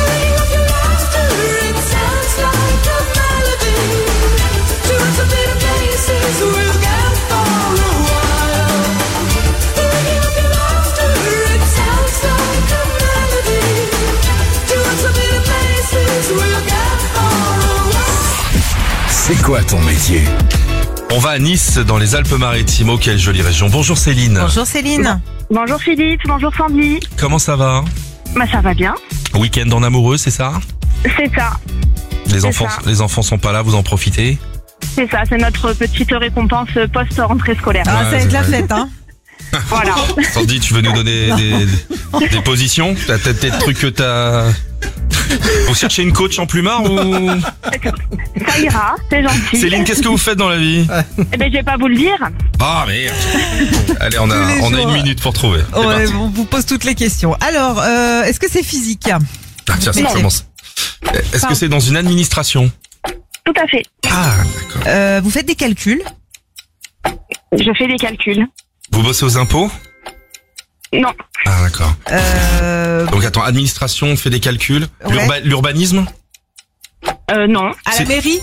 C'est quoi ton métier? On va à Nice, dans les Alpes-Maritimes. Oh, quelle jolie région. Bonjour Céline. Bonjour Céline. Bonjour Philippe, bonjour Sandy. Comment ça va? Bah ça va bien. Week-end en amoureux, c'est ça? C'est ça, Les C'est enfants, ça. les enfants sont pas là, vous en profitez? c'est ça, c'est notre petite récompense post-rentrée scolaire. Ah, ça va être la c'est- fête, hein. Voilà. Sandy, tu veux nous donner des positions? T'as peut-être des trucs que t'as... Vous cherchez une coach en plumard ou... Ça ira, c'est gentil. Céline, qu'est-ce que vous faites dans la vie? Eh ben je vais pas vous le dire. Ah merde. Allez, on Tous les a une jours. minute pour trouver. C'est Ouais, parti. on vous pose toutes les questions. Alors, est-ce que c'est physique? Ah, tiens, ça Non. commence. Est-ce que Pardon. c'est dans une administration? Tout à fait. Ah, d'accord. Vous faites des calculs? Je fais des calculs. Vous bossez aux impôts? Non, Ah, d'accord. Euh, Donc attends, administration, on fait des calculs. Ouais. L'urbanisme? non, à la C'est- mairie?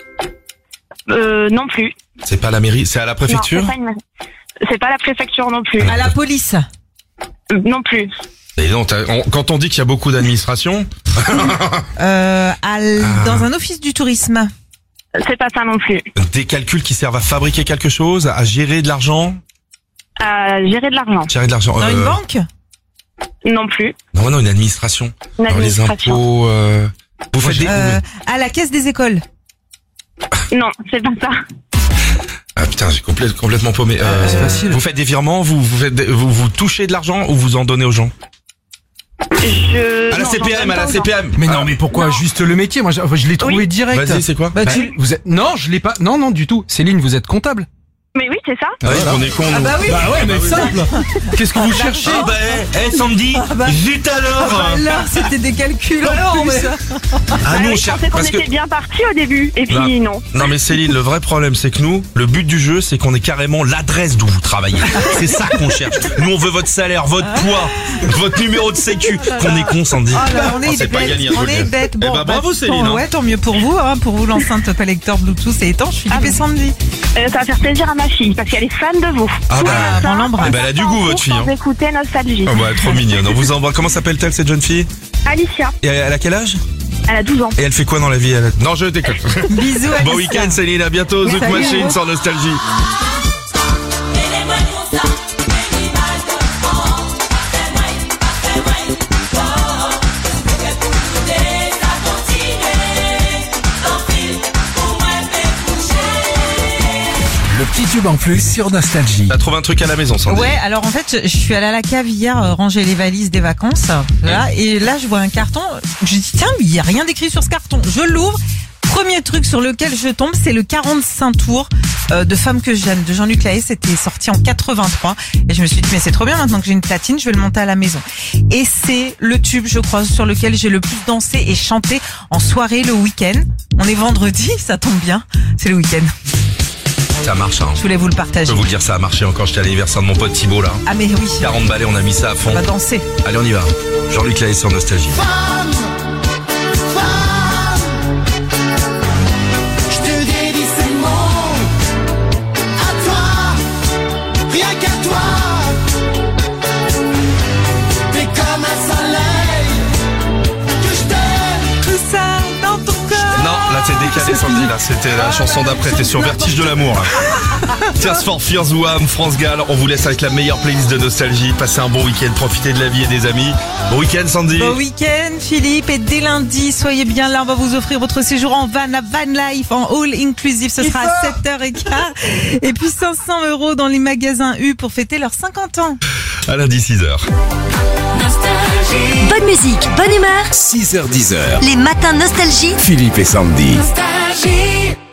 non plus. C'est pas la mairie, c'est à la préfecture? Non, c'est pas la préfecture non plus. À la police? Non plus. Et non, quand on dit qu'il y a beaucoup d'administration, Dans un office du tourisme? C'est pas ça non plus. des calculs qui servent à fabriquer quelque chose, à gérer de l'argent, Gérer de l'argent. gérer de l'argent. Dans une banque? Non plus. Non, une administration. Une Dans les administration. impôts. Vous faites des. À la caisse des écoles? Non, c'est pas ça. Ah putain, j'ai complètement paumé. C'est facile. Vous faites des virements, vous touchez de l'argent ou vous en donnez aux gens? À la non, CPM, j'en donne à la pas aux gens. CPM. Mais non, mais pourquoi juste le métier? Moi, je l'ai trouvé direct. Vas-y, c'est quoi? Bah, Vous êtes... Non, je l'ai pas. Non, du tout. Céline, vous êtes comptable? Mais oui, c'est ça? Ouais, on est con, nous. bah oui. Bah ouais, mais simple. Qu'est-ce que vous cherchez? Ah bah, Sandy, zut alors. Là, c'était des calculs en plus. Ah, nous, on je cherche. pensais qu'on Parce que. était bien partis au début, et puis non. Non mais Céline, le vrai problème c'est que nous, le but du jeu c'est qu'on ait carrément l'adresse d'où vous travaillez. C'est ça qu'on cherche. Nous on veut votre salaire, votre poids, votre numéro de sécu. Qu'on est con, Sandy. Oh là, on est c'est pas bête, gagné. on est bête. Bon, bravo Céline. Bon, ouais, tant mieux pour vous, pour vous l'enceinte collector Bluetooth et étanche, Philippe et Sandy. Ça va faire plaisir à ma fille, parce qu'elle est fan de vous. Ah bah, on l'embrasse. eh ben, elle a du goût votre fille. Pour écouter Nostalgie. Ah bah, trop mignonne. On vous envoie. Comment s'appelle-t-elle cette jeune fille? Alicia, Et elle a quel âge? elle a 12 ans. Et elle fait quoi dans la vie? Non, je déconne. Bisous, Alicia. Bon week-end Céline, à bientôt. Zouk Machine sur Nostalgie. Le petit tube en plus sur Nostalgie. T'as trouvé un truc à la maison, Sandy? Ouais, alors en fait, je suis allée à la cave hier ranger les valises des vacances. Là, et là, je vois un carton. Je dis tiens, il y a rien d'écrit sur ce carton. Je l'ouvre. Premier truc sur lequel je tombe, c'est le 45 tours de Femme que j'aime de Jean-Luc Lahaye. C'était sorti en 83 et je me suis dit mais c'est trop bien, maintenant que j'ai une platine, je vais le monter à la maison. Et c'est le tube, je crois, sur lequel j'ai le plus dansé et chanté en soirée le week-end. On est vendredi, ça tombe bien, c'est le week-end. Ça marche, hein. Je voulais vous le Je partager. peux vous le dire, ça a marché encore. J'étais à l'anniversaire de mon pote Thibaut là. Ah mais oui, 40 balais, on a mis ça à fond. on va danser. Allez, on y va. Jean-Luc Lahaye sur Nostalgie. Je te dédie ces mots à toi, rien qu'à toi. T'es comme un soleil que je t'aime. Tout ça dans ton corps. Non, là t'es décalé Sandy, là c'était la chanson d'après, t'es sur Vertige de l'amour là. Tears for Fears, Wham, France Gall, on vous laisse avec la meilleure playlist de Nostalgie. Passez un bon week-end, profitez de la vie et des amis. Bon week-end Sandy. Bon week-end Philippe, et dès lundi, soyez bien là, on va vous offrir votre séjour en van à Van Life, en all inclusive, ce sera à 7h15. Et puis 500 € dans les magasins U pour fêter leurs 50 ans. À lundi 6h. Bonne musique, bonne humeur. 6h-10h. Les matins Nostalgie. Philippe et Sandy. Nostalgie.